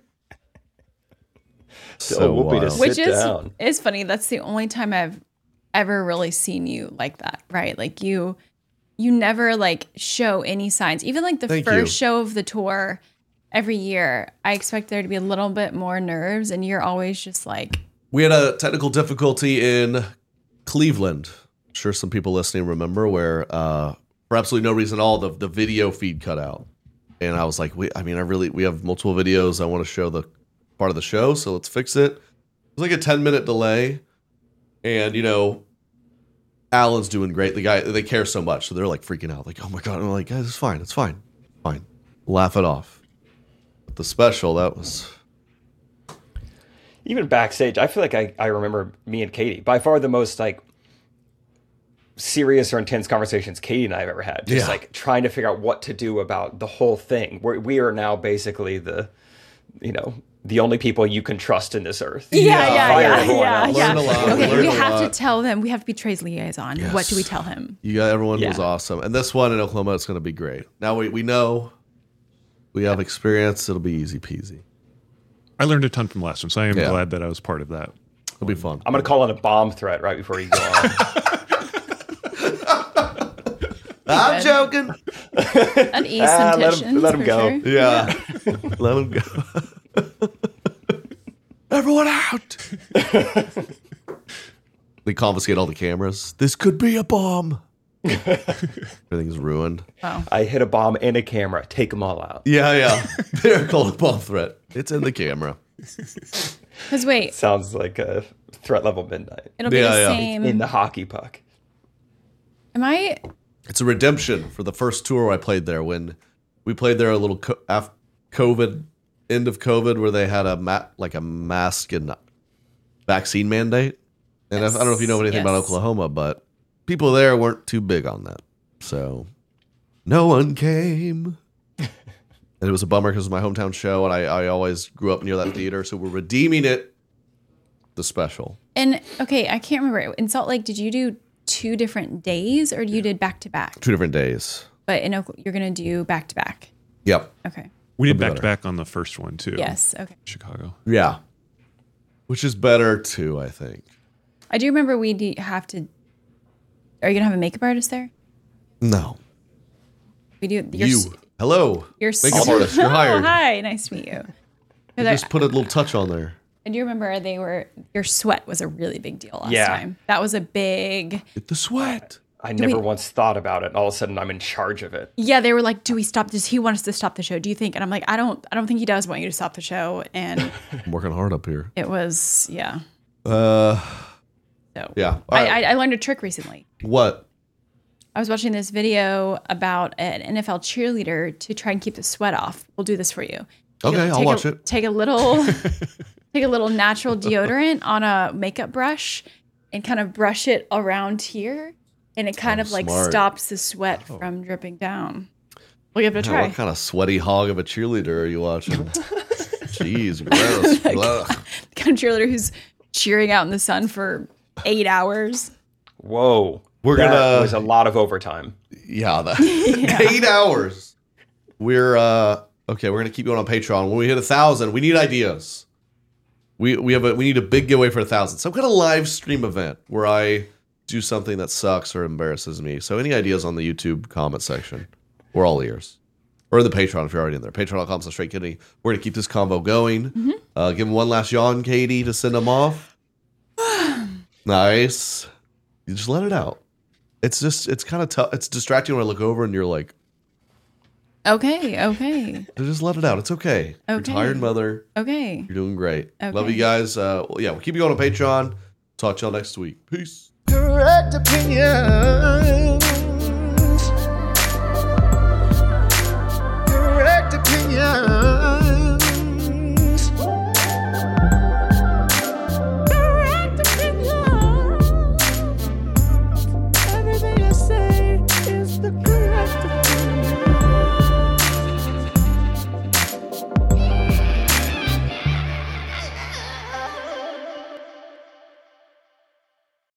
So Whoopi to wild. sit Which is down. is funny. That's the only time I've ever really seen you like that, right? Like you you never like show any signs. Even like the Thank first you. show of the tour every year, I expect there to be a little bit more nerves, and you're always just like, We had a technical difficulty in Cleveland. I'm sure some people listening remember where, uh, for absolutely no reason at all, the, the video feed cut out. And I was like, we, I mean, I really, we have multiple videos. I want to show the part of the show, so let's fix it. It was like a ten minute delay. And, you know, Alan's doing great. The guy, they care so much. So they're like freaking out, like, oh my God. And I'm like, guys, it's fine. It's fine. Fine. Laugh it off. But the special, that was. Even backstage, I feel like I, I remember me and Katie, by far the most like serious or intense conversations Katie and I have ever had. Just Yeah. like trying to figure out what to do about the whole thing. We're, we are now basically the, you know, the only people you can trust in this earth. yeah, yeah, Fire yeah, everyone yeah, else. yeah. Learned a lot, Okay, learned we a have lot. to tell them. We have to be Trey's liaison. Yes. What do we tell him? You got everyone was Yeah. awesome, and this one in Oklahoma is going to be great. Now we we know we have experience; it'll be easy peasy. I learned a ton from last one, so I am Yeah. glad that I was part of that. It'll be fun. I'm going to call in a bomb threat right before you go on. I'm joking. At ease Ah, some let 'em- tensions, let 'em for go. sure. Yeah, let him go. Everyone out. They confiscate all the cameras. This could be a bomb. Everything's ruined. Wow. I hit a bomb in a camera. Take them all out. Yeah, yeah. They're called a bomb threat. It's in the camera. Because wait, Sounds like a threat level midnight it'll be Yeah, the yeah. same. in the hockey puck. Am I? It's a redemption for the first tour I played there. When we played there a little co- after COVID, end of COVID, where they had a ma- like a mask and vaccine mandate. And Yes. I don't know if you know anything about Yes. Oklahoma, but people there weren't too big on that. So no one came. And it was a bummer because it was my hometown show, and I, I always grew up near that theater. So we're redeeming it, the special. And okay, I can't remember. In Salt Lake, did you do two different days, or you did back to back? Two different days. But in Oak- you're gonna do back to back. Yep. Okay. We did be back to better. back on the first one too. Yes. Okay. Chicago. Yeah. Which is better too, I think. I do remember we de- have to. Are you gonna have a makeup artist there? No. We do. You're, You. s- Hello. You're Makeup s- artist. You're Oh, hired. hi. Nice to meet you. 'Cause You I, just put a little touch on there. I do remember they were. Your sweat was a really big deal last Yeah. time. That was a big. Get the sweat. I never we- once thought about it. All of a sudden, I'm in charge of it. Yeah, they were like, "Do we stop? Does he want us to stop the show? Do you think?" And I'm like, "I don't. I don't think he does want you to stop the show." And I'm working hard up here. it was, yeah. Uh, So yeah. All I, right. I, I learned a trick recently. What? I was watching this video about an N F L cheerleader to try and keep the sweat off. We'll do this for you. Take Okay, a- I'll take watch a, it. Take a little, take a little natural deodorant on a makeup brush, and kind of brush it around here, and it kind Oh, of like smart. Oh. stops the sweat from dripping down. We'll give it a Yeah, try. what kind of sweaty hog of a cheerleader are you watching? Jeez, gross. Ugh. The kind of cheerleader who's cheering out in the sun for eight hours. Whoa. We're that gonna- was a lot of overtime. Yeah, that eight hours. We're uh okay. We're gonna keep going on Patreon. When we hit a thousand, we need ideas. We we have a we need a big giveaway for a thousand. Some kind of live stream event where I do something that sucks or embarrasses me. So any ideas on the YouTube comment section? We're all ears. Or the Patreon if you're already in there. Patreon.com slash Straight Kidney. We're going to keep this combo going. Mm-hmm. Uh, give him one last yawn, Katie, to send him off. Nice. You just let it out. It's just, it's kind of tough. It's distracting when I look over and you're like, Okay, okay, just let it out. It's okay. You're a Okay. tired mother. okay. You're doing great. Okay. Love you guys. Uh, well, yeah, we'll keep you going on Patreon. Talk to y'all next week. Peace. Correct opinion.